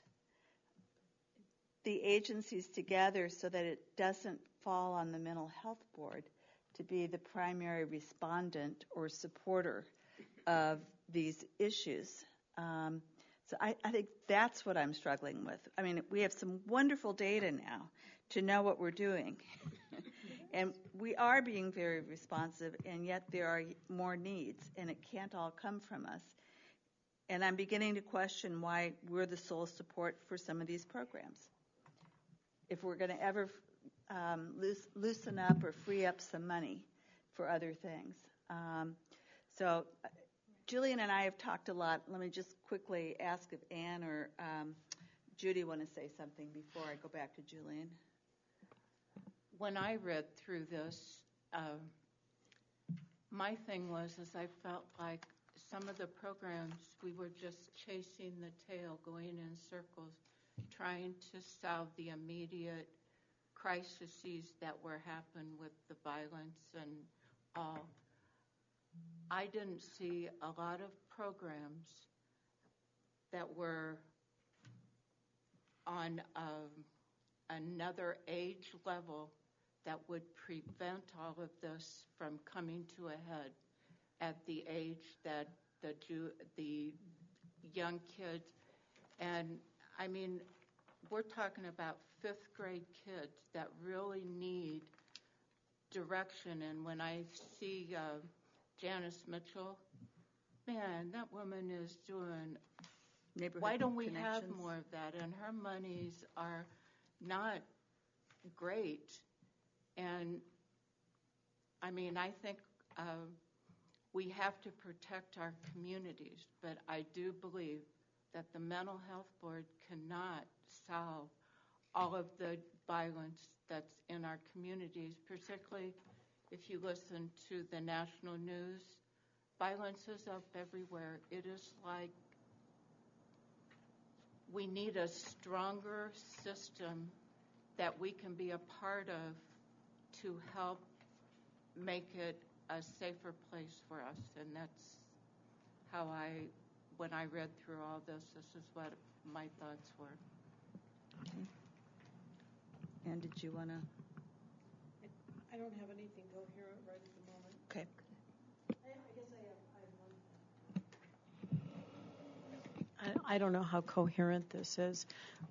the agencies together so that it doesn't fall on the mental health board to be the primary respondent or supporter of these issues? So I think that's what I'm struggling with. I mean, we have some wonderful data now to know what we're doing. And we are being very responsive, and yet there are more needs, and it can't all come from us. And I'm beginning to question why we're the sole support for some of these programs. If we're going to ever loosen up or free up some money for other things. So Julian and I have talked a lot. Let me just quickly ask if Ann or Judy want to say something before I go back to Julian. When I read through this, my thing was I felt like some of the programs, we were just chasing the tail, going in circles, trying to solve the immediate crises that were happening with the violence and all. I didn't see a lot of programs that were on another age level that would prevent all of this from coming to a head at the age that the young kids, and I mean, we're talking about 5th grade kids that really need direction. And when I see Janice Mitchell, man, that woman is doing, why don't we have more of that? And her monies are not great. And I mean, I think we have to protect our communities, but I do believe that the Mental Health Board cannot solve all of the violence that's in our communities, particularly if you listen to the national news. Violence is up everywhere. It is like we need a stronger system that we can be a part of to help make it a safer place for us. And that's how when I read through all this is what my thoughts were. Okay. And did you want to? I don't have anything coherent right at the moment. Okay. I guess I have one. I don't know how coherent this is.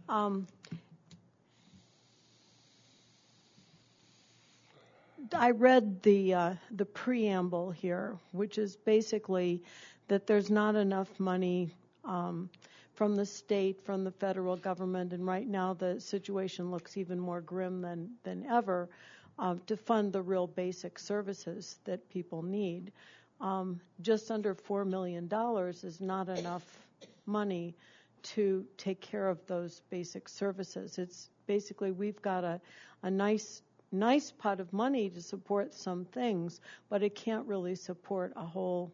I read the preamble here, which is basically that there's not enough money from the state, from the federal government, and right now the situation looks even more grim than ever, to fund the real basic services that people need. Just under $4 million is not enough money to take care of those basic services. It's basically we've got a nice pot of money to support some things, but it can't really support a whole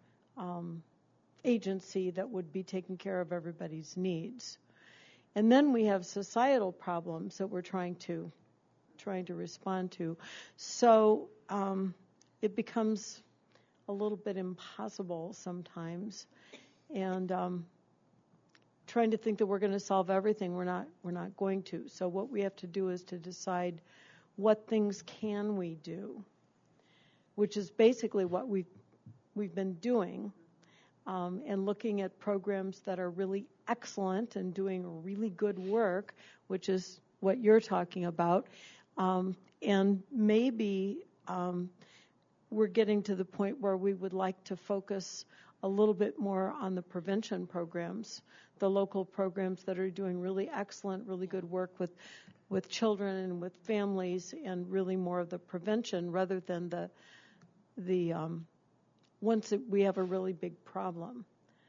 agency that would be taking care of everybody's needs. And then we have societal problems that we're trying to respond to. So it becomes a little bit impossible sometimes, and trying to think that we're going to solve everything, we're not going to. So what we have to do is to decide what things can we do, which is basically what we've been doing, and looking at programs that are really excellent and doing really good work, which is what you're talking about, and maybe we're getting to the point where we would like to focus a little bit more on the prevention programs, the local programs that are doing really excellent, really good work with children and with families, and really more of the prevention rather than the once we have a really big problem.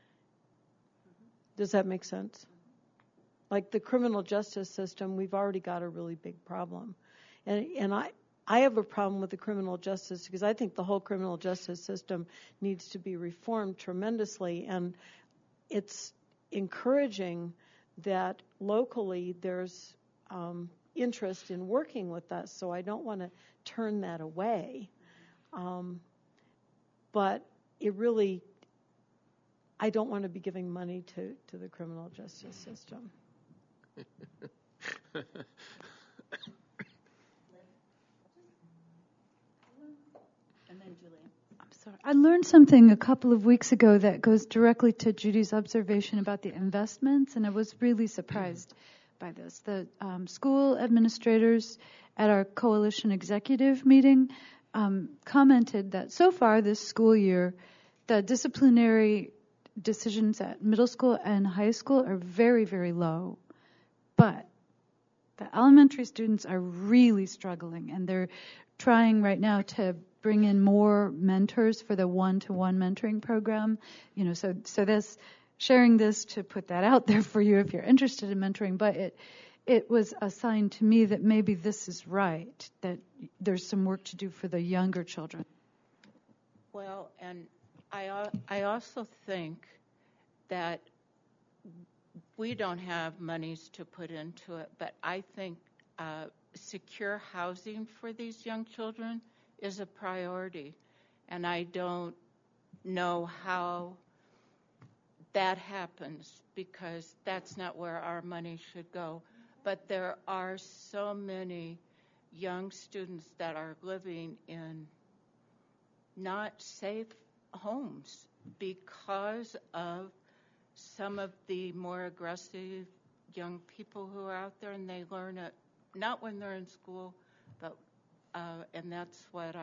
Does that make sense? Like the criminal justice system, we've already got a really big problem. And I have a problem with the criminal justice because I think the whole criminal justice system needs to be reformed tremendously, and it's encouraging that locally there's interest in working with us, so I don't want to turn that away. But it really, I don't want to be giving money to the criminal justice system. And then Julian. I'm sorry. I learned something a couple of weeks ago that goes directly to Judy's observation about the investments, and I was really surprised by this. The school administrators at our coalition executive meeting commented that so far this school year, the disciplinary decisions at middle school and high school are very, very low. But the elementary students are really struggling, and they're trying right now to bring in more mentors for the one-to-one mentoring program. So this, sharing this to put that out there for you if you're interested in mentoring, but it was a sign to me that maybe this is right, that there's some work to do for the younger children. Well, and I also think that we don't have monies to put into it, but I think secure housing for these young children is a priority, and I don't know how that happens because that's not where our money should go. But there are so many young students that are living in not safe homes because of some of the more aggressive young people who are out there, and they learn it not when they're in school, but and that's what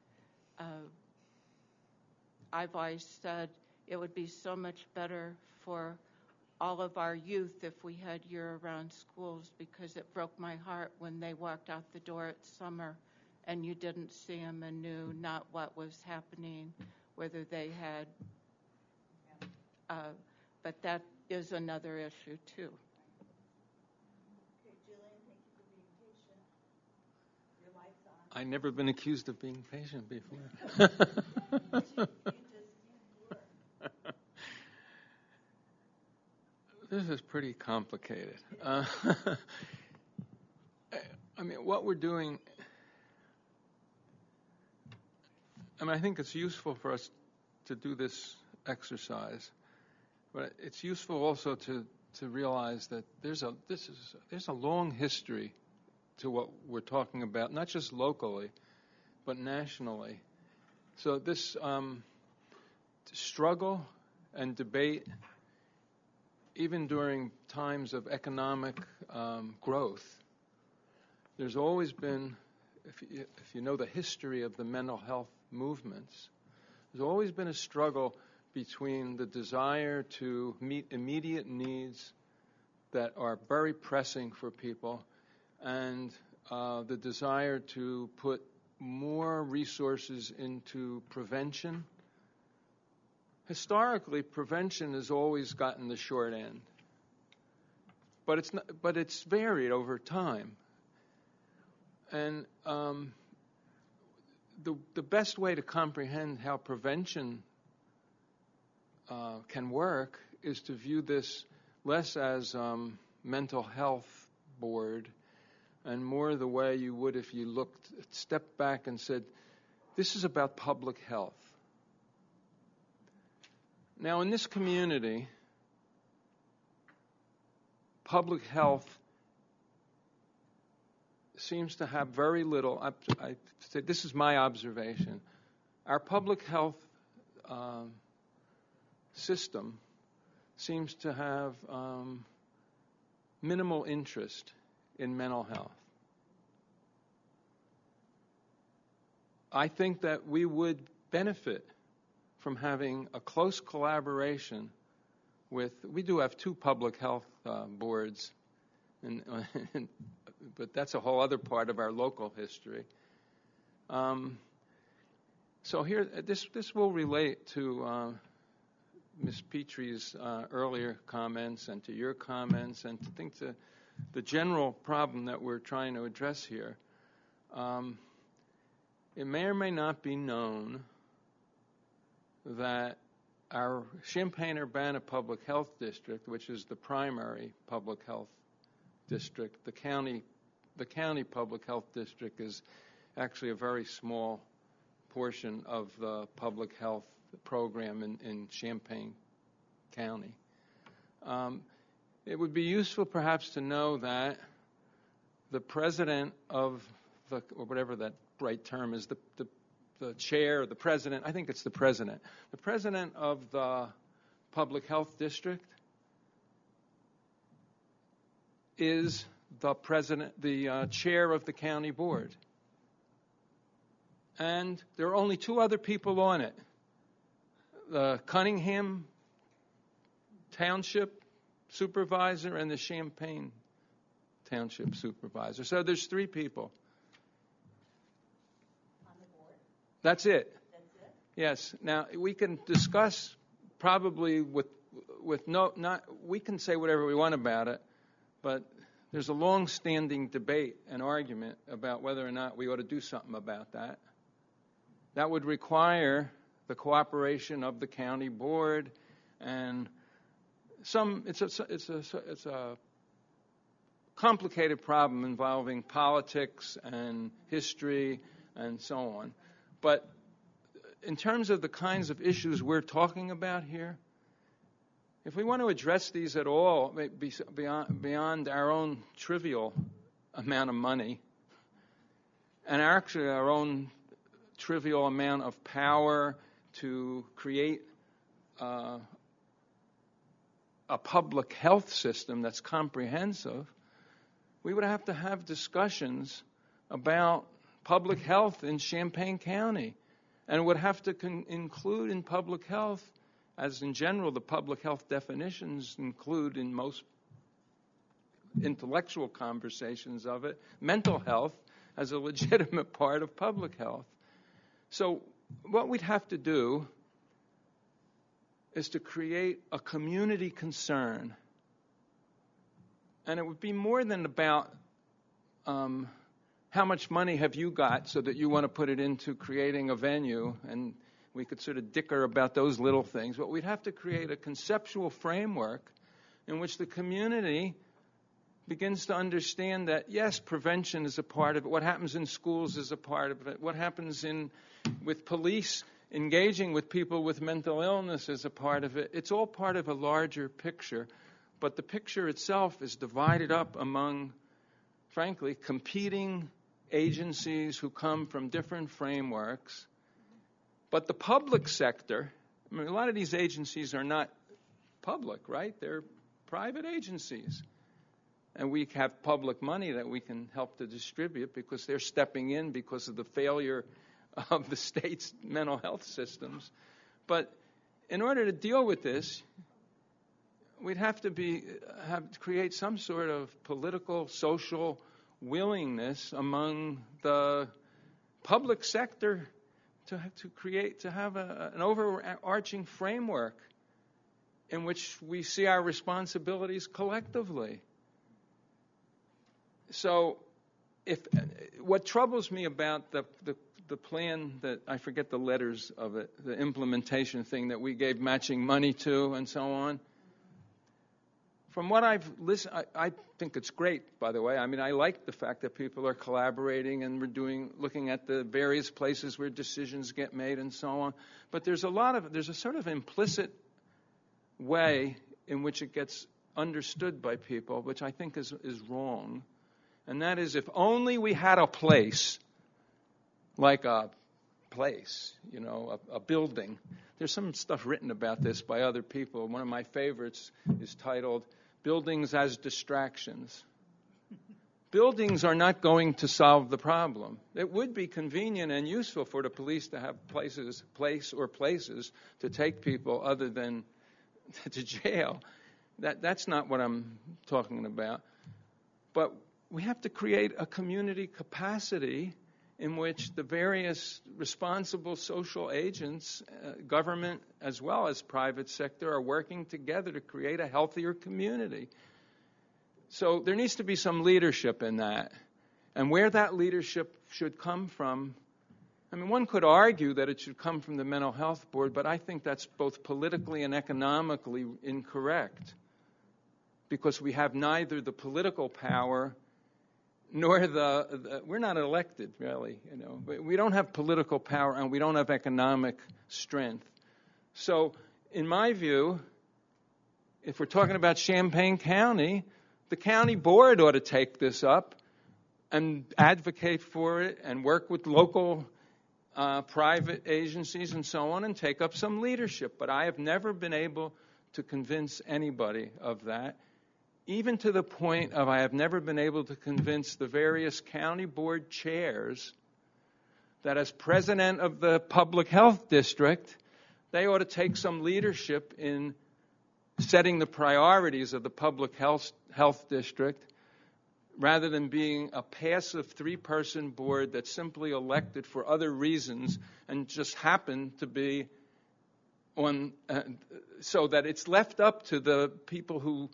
I've always said. It would be so much better for all of our youth if we had year-round schools, because it broke my heart when they walked out the door at summer and you didn't see them and knew not what was happening, whether they had. But that is another issue too. Okay, Julian, thank you for being patient. Your mic's on. I've never been accused of being patient before. This is pretty complicated. I mean, what we're doing, I think it's useful for us to do this exercise, but it's useful also to realize that there's a long history to what we're talking about, not just locally, but nationally. So this struggle and debate, even during times of economic growth, there's always been, if you know the history of the mental health movements, there's always been a struggle between the desire to meet immediate needs that are very pressing for people and the desire to put more resources into prevention. Historically, prevention has always gotten the short end, but it's varied over time. And the best way to comprehend how prevention can work is to view this less as mental health board and more the way you would if you stepped back and said, this is about public health. Now, in this community, public health seems to have very little. I say this is my observation. Our public health system seems to have minimal interest in mental health. I think that we would benefit from having a close collaboration with, we do have 2 public health boards, but that's a whole other part of our local history. So here, this will relate to Ms. Petrie's earlier comments and to your comments, and to think the general problem that we're trying to address here. it may or may not be known that our Champaign-Urbana Public Health District, which is the primary public health district, the county public health district is actually a very small portion of the public health program in Champaign County. It would be useful perhaps to know that the president of or whatever that right term is, the chair, the president, I think it's the president of the public health district is the chair of the county board. And there are only two other people on it, the Cunningham Township supervisor and the Champaign Township supervisor. So there's three people. On the board? That's it. That's it? Yes. Now, we can discuss probably we can say whatever we want about it, but there's a long-standing debate and argument about whether or not we ought to do something about that. That would require the cooperation of the county board, and it's a complicated problem involving politics and history and so on. But in terms of the kinds of issues we're talking about here, if we want to address these at all, beyond our own trivial amount of money, and actually our own trivial amount of power to create a public health system that's comprehensive, we would have to have discussions about public health in Champaign County, and would have to include in public health, as in general the public health definitions include in most intellectual conversations of it, mental health as a legitimate part of public health. So what we'd have to do is to create a community concern. And it would be more than about how much money have you got so that you want to put it into creating a venue, and we could sort of dicker about those little things. But we'd have to create a conceptual framework in which the community begins to understand that, yes, prevention is a part of it. What happens in schools is a part of it. What happens with police engaging with people with mental illness is a part of it. It's all part of a larger picture. But the picture itself is divided up among, frankly, competing agencies who come from different frameworks. But the public sector, I mean, a lot of these agencies are not public, right? They're private agencies. And we have public money that we can help to distribute because they're stepping in because of the failure of the state's mental health systems. But in order to deal with this, we'd have to create some sort of political, social willingness among the public sector to have an overarching framework in which we see our responsibilities collectively. So, what troubles me about the plan that, I forget the letters of it, the implementation thing that we gave matching money to and so on. From what I've listened, I think it's great, by the way. I mean, I like the fact that people are collaborating and we're looking at the various places where decisions get made and so on. But there's a sort of implicit way in which it gets understood by people, which I think is wrong. And that is, if only we had a place, like a place, a building. There's some stuff written about this by other people. One of my favorites is titled, Buildings as Distractions. Buildings are not going to solve the problem. It would be convenient and useful for the police to have places to take people other than to jail. That's not what I'm talking about. But we have to create a community capacity in which the various responsible social agents, government as well as private sector, are working together to create a healthier community. So there needs to be some leadership in that. And where that leadership should come from, I mean, one could argue that it should come from the Mental Health Board, but I think that's both politically and economically incorrect, because we have neither the political power nor we're not elected, really. We don't have political power and we don't have economic strength. So, in my view, if we're talking about Champaign County, the county board ought to take this up and advocate for it and work with local private agencies and so on and take up some leadership. But I have never been able to convince anybody of that, even to the point of I have never been able to convince the various county board chairs that as president of the public health district, they ought to take some leadership in setting the priorities of the public health district, rather than being a passive three-person board that's simply elected for other reasons and just happened to be on, so that it's left up to the people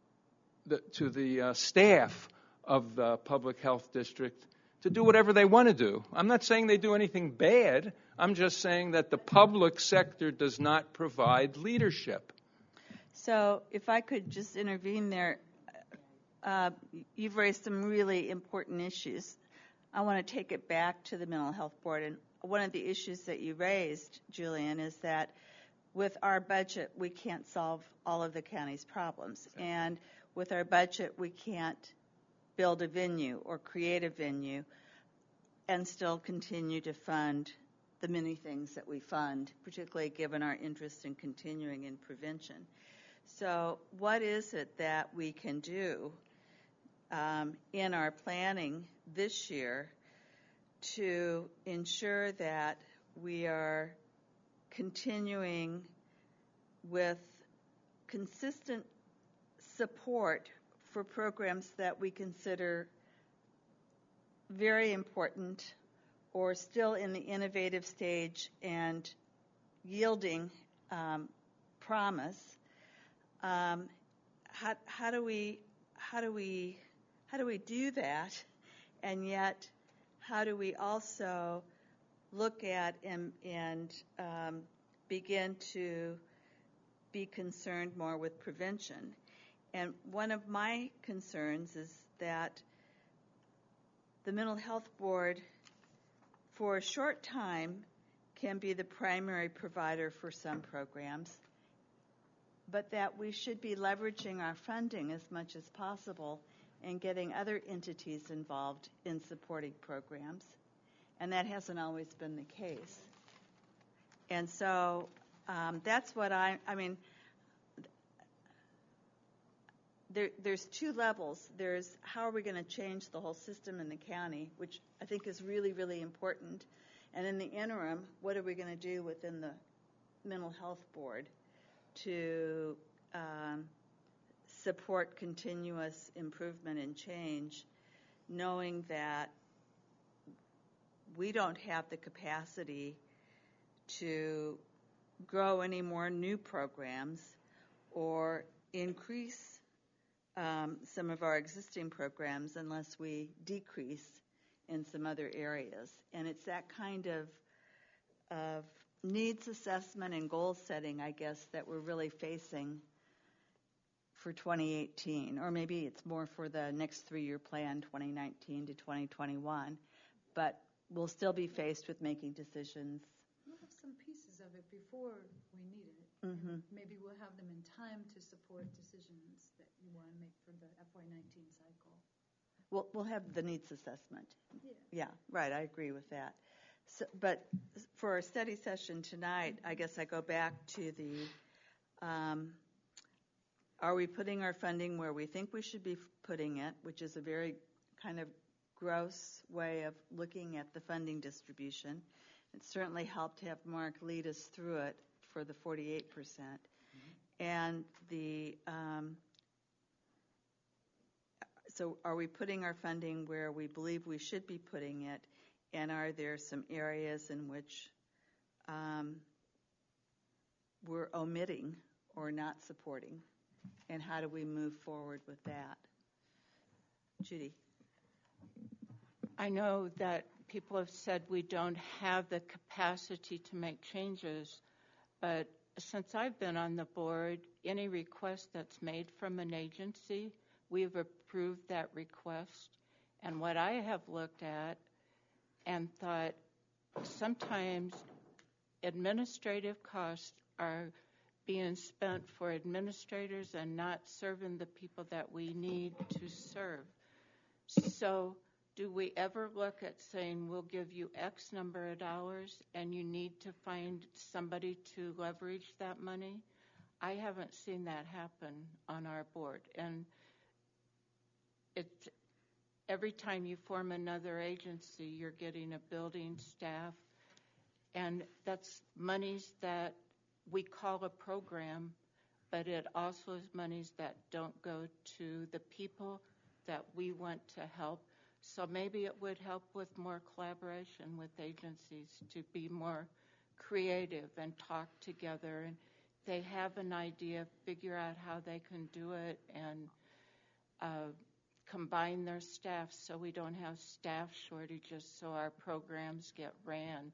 to the staff of the public health district to do whatever they want to do. I'm not saying they do anything bad. I'm just saying that the public sector does not provide leadership. So if I could just intervene there, you've raised some really important issues. I want to take it back to the Mental Health Board. And one of the issues that you raised, Julian, is that with our budget, we can't solve all of the county's problems. And with our budget, we can't build a venue or create a venue and still continue to fund the many things that we fund, particularly given our interest in continuing in prevention. So what is it that we can do in our planning this year to ensure that we are continuing with consistent support for programs that we consider very important or still in the innovative stage and yielding promise? How do we do that? And yet, how do we also look at and begin to be concerned more with prevention? And one of my concerns is that the Mental Health Board, for a short time, can be the primary provider for some programs, but that we should be leveraging our funding as much as possible and getting other entities involved in supporting programs. And that hasn't always been the case. And so that's what I mean, there's two levels. There's how are we going to change the whole system in the county, which I think is really, really important. And in the interim, what are we going to do within the Mental Health Board to support continuous improvement and change, knowing that we don't have the capacity to grow any more new programs or increase some of our existing programs unless we decrease in some other areas. And it's that kind of needs assessment and goal setting, I guess, that we're really facing for 2018, or maybe it's more for the next 3-year plan, 2019 to 2021. But we'll still be faced with making decisions. We'll have some pieces of it before we need it. Mm-hmm. Maybe we'll have them in time to support decisions that you want to make for the FY19 cycle. We'll have the needs assessment. Yeah, right, I agree with that. So, but for our study session tonight, I guess I go back to the, are we putting our funding where we think we should be putting it, which is a very kind of gross way of looking at the funding distribution. It certainly helped to have Mark lead us through it for the 48%. Mm-hmm. And the so are we putting our funding where we believe we should be putting it, and are there some areas in which we're omitting or not supporting, and how do we move forward with that? Judy. I know that people have said we don't have the capacity to make changes, but since I've been on the board, any request that's made from an agency, we've approved that request. And what I have looked at and thought, sometimes administrative costs are being spent for administrators and not serving the people that we need to serve. So do we ever look at saying we'll give you X number of dollars and you need to find somebody to leverage that money? I haven't seen that happen on our board. And every time you form another agency, you're getting a building staff, and that's monies that we call a program, but it also is monies that don't go to the people that we want to help. So maybe it would help with more collaboration with agencies to be more creative and talk together. And they have an idea, figure out how they can do it, and combine their staff so we don't have staff shortages, so our programs get ran.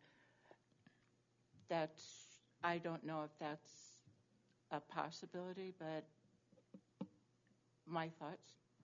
I don't know if that's a possibility, but my thoughts.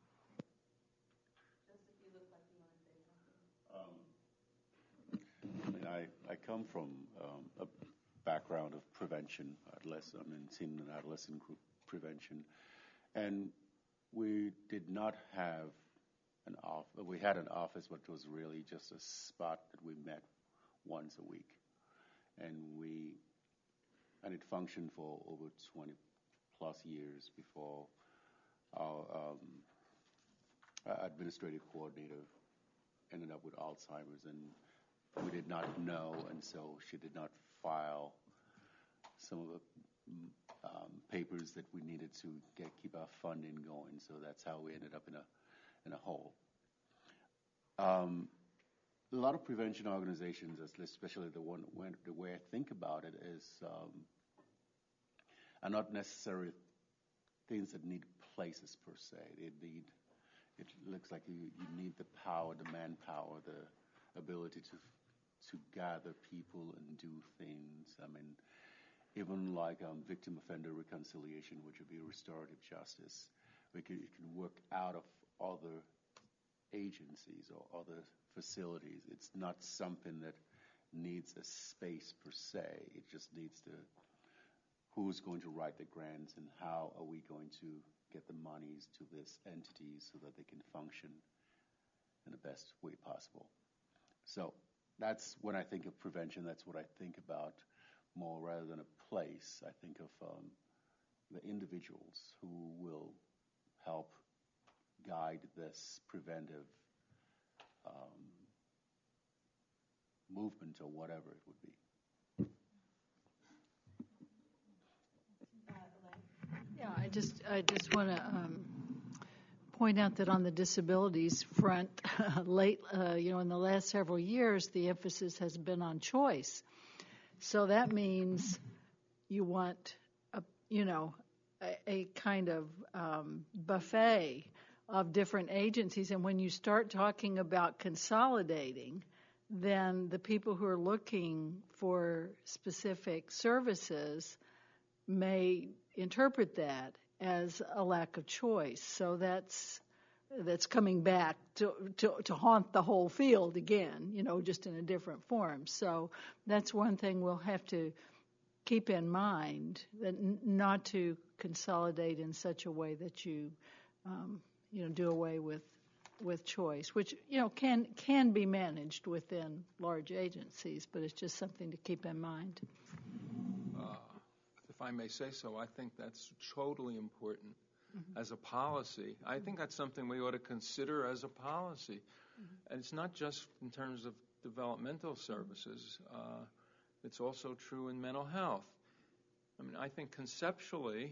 I come from a background of prevention, teen and adolescent group prevention, and we did not have an office. We had an office, but it was really just a spot that we met once a week, and it functioned for over 20 plus years before our administrative coordinator ended up with Alzheimer's, and we did not know, and so she did not file some of the papers that we needed to keep our funding going. So that's how we ended up in a hole. A lot of prevention organizations, especially the way I think about it, are not necessarily things that need places per se. It looks like you need the power, the manpower, the ability to gather people and do things. Even like victim offender reconciliation, which would be restorative justice, it can work out of other agencies or other facilities. It's not something that needs a space per se. It just needs who's going to write the grants and how are we going to get the monies to this entity so that they can function in the best way possible. So that's when I think of prevention. That's what I think about more rather than a place. I think of the individuals who will help guide this preventive movement or whatever it would be. Yeah, I just want to point out that on the disabilities front, in the last several years, the emphasis has been on choice. So that means you want a kind of buffet of different agencies, and when you start talking about consolidating, then the people who are looking for specific services may interpret that as a lack of choice. So that's coming back to haunt the whole field again, just in a different form. So that's one thing we'll have to keep in mind, that not to consolidate in such a way that you do away with choice, which can be managed within large agencies, but it's just something to keep in mind. If I may say so, I think that's totally important as a policy. I think that's something we ought to consider as a policy. And it's not just in terms of developmental services. It's also true in mental health. I think conceptually,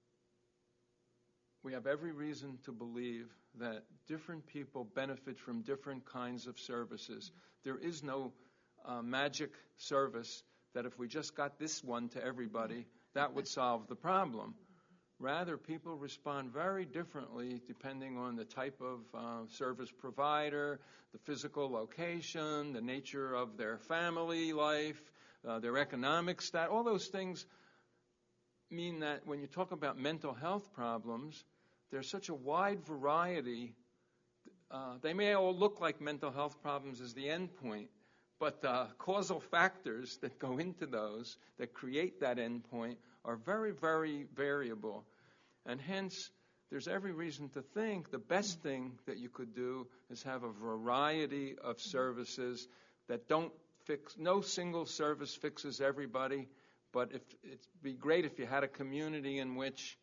we have every reason to believe that different people benefit from different kinds of services. There is no magic service that if we just got this one to everybody, that would solve the problem. Rather, people respond very differently depending on the type of service provider, the physical location, the nature of their family life, their economic status. All those things mean that when you talk about mental health problems, there's such a wide variety. They may all look like mental health problems as the end point, but the causal factors that go into those, that create that end point, are very, very variable. And hence, there's every reason to think the best thing that you could do is have a variety of services that don't fix, no single service fixes everybody, but it'd be great if you had a community in which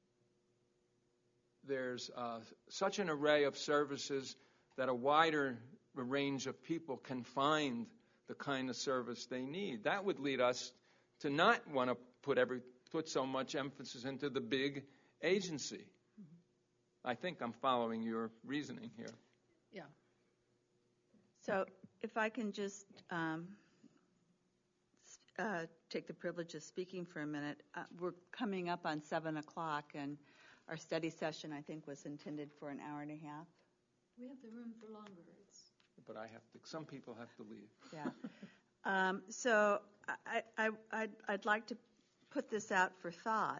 there's such an array of services that a wider range of people can find the kind of service they need. That would lead us to not want to put so much emphasis into the big agency. I think I'm following your reasoning here. Yeah. So if I can just take the privilege of speaking for a minute. We're coming up on 7 o'clock, and our study session, I think, was intended for an hour and a half. We have the room for longer. But some people have to leave. Yeah. So I'd like to put this out for thought.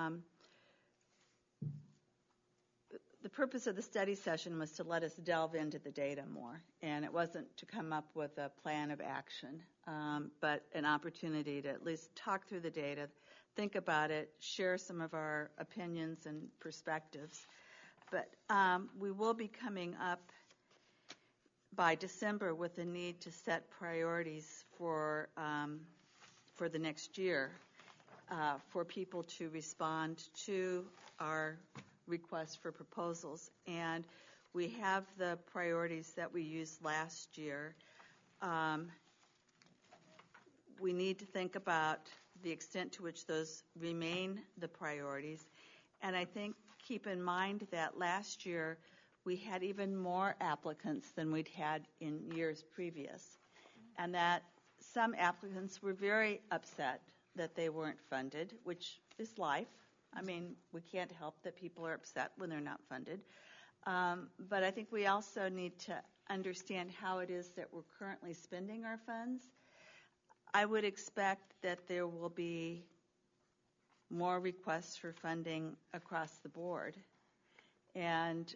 The purpose of the study session was to let us delve into the data more, and it wasn't to come up with a plan of action, but an opportunity to at least talk through the data, think about it, share some of our opinions and perspectives. But we will be coming up by December with the need to set priorities for the next year, for people to respond to our requests for proposals. And we have the priorities that we used last year. We need to think about the extent to which those remain the priorities. And I think keep in mind that last year we had even more applicants than we'd had in years previous, and that some applicants were very upset that they weren't funded, which is life. I mean, we can't help that people are upset when they're not funded. But I think we also need to understand how it is that we're currently spending our funds. I would expect that there will be more requests for funding across the board. And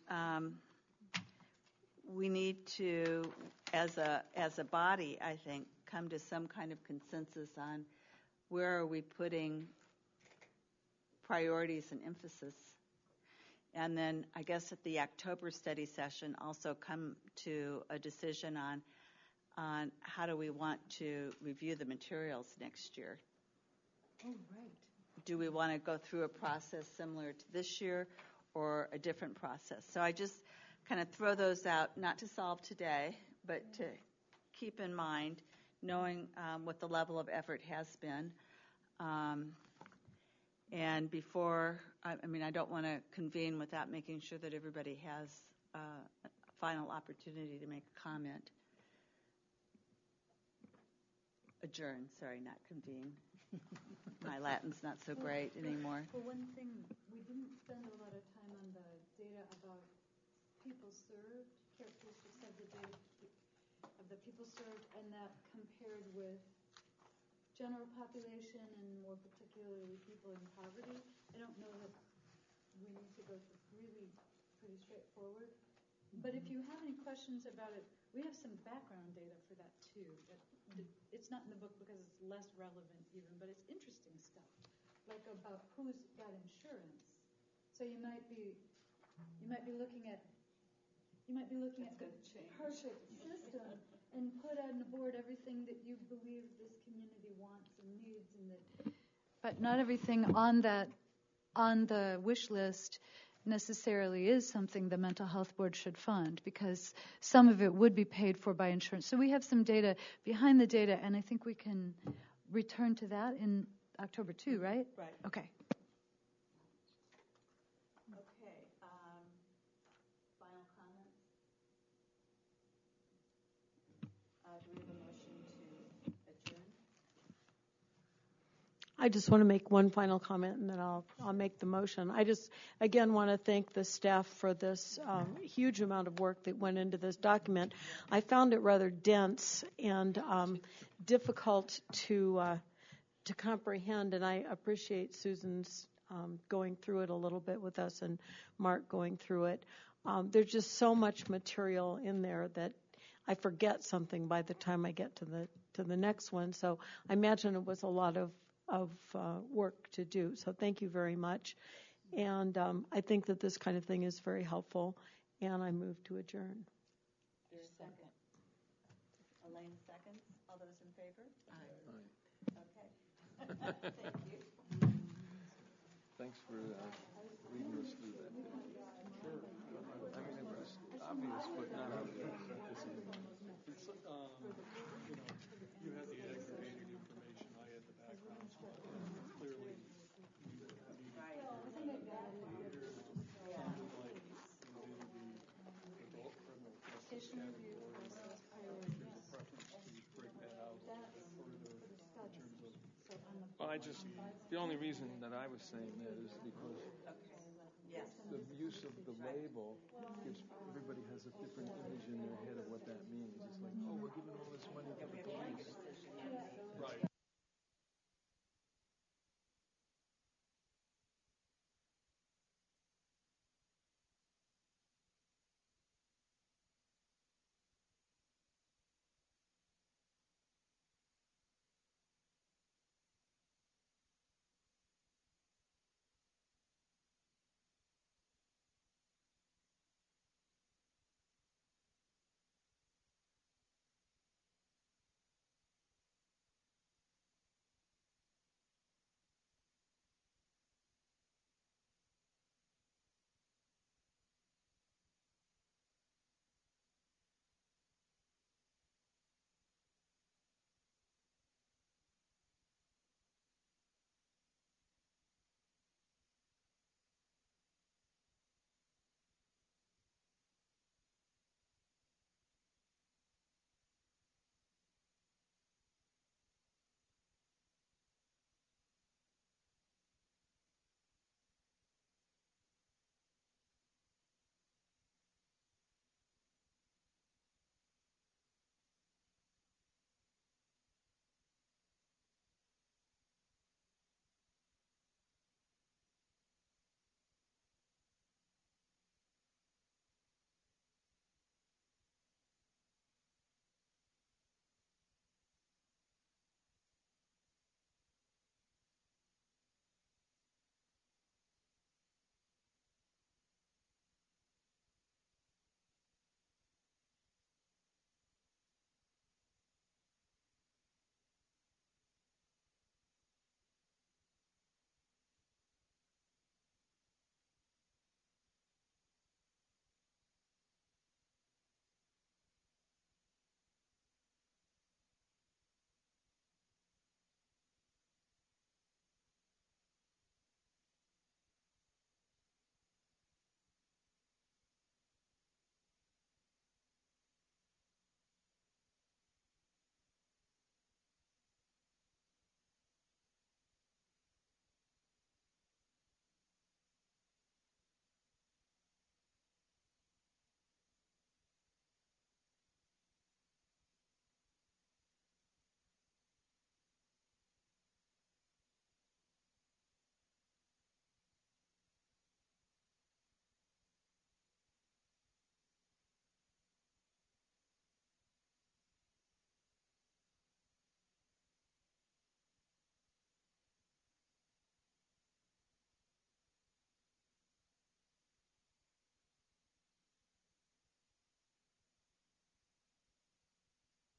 we need to, as a body, I think, come to some kind of consensus on where are we putting priorities and emphasis. And then I guess at the October study session also come to a decision on how do we want to review the materials next year. Oh, right. Do we want to go through a process similar to this year or a different process? So I just kind of throw those out, not to solve today, but to keep in mind, knowing what the level of effort has been. And before, I don't want to convene without making sure that everybody has a final opportunity to make a comment. Adjourn, sorry, not convene. My Latin's not so great anymore. For one thing, we didn't spend a lot of time on the data about people served, characteristics of the data of the people served, and that compared with general population and more particularly people in poverty. I don't know that we need to go really pretty straightforward. But if you have any questions about it, we have some background data for that too. It's not in the book because it's less relevant even, but it's interesting stuff, like about who's got insurance. So you might be looking at the perfect system and put on the board everything that you believe this community wants and needs, but not everything on the wish list necessarily is something the mental health board should fund, because some of it would be paid for by insurance. So we have some data behind the data, and I think we can return to that in October too, right? Right. Okay. Okay. Final comments? Do we have a motion to adjourn? I just want to make one final comment, and then I'll make the motion. I just, again, want to thank the staff for this huge amount of work that went into this document. I found it rather dense and difficult to comprehend, and I appreciate Susan's going through it a little bit with us and Mark going through it. There's just so much material in there that I forget something by the time I get to the next one. So I imagine it was a lot of work to do. So thank you very much. And I think that this kind of thing is very helpful. And I move to adjourn. Second. Elaine seconds. All those in favor? Aye. Okay. Thank you. Thanks for reading us through that. Sure. I mean, it was obvious, but not obvious. It's, you had the aggregated information, I had the background, so clearly we would have needed like, the adult criminal justice category. There's a preference to break that out a little bit further in terms of. Well, the only reason that I was saying that is because the use of the label gives, everybody has a different image in their head of what that means. It's like, oh, we're giving all this money to the police.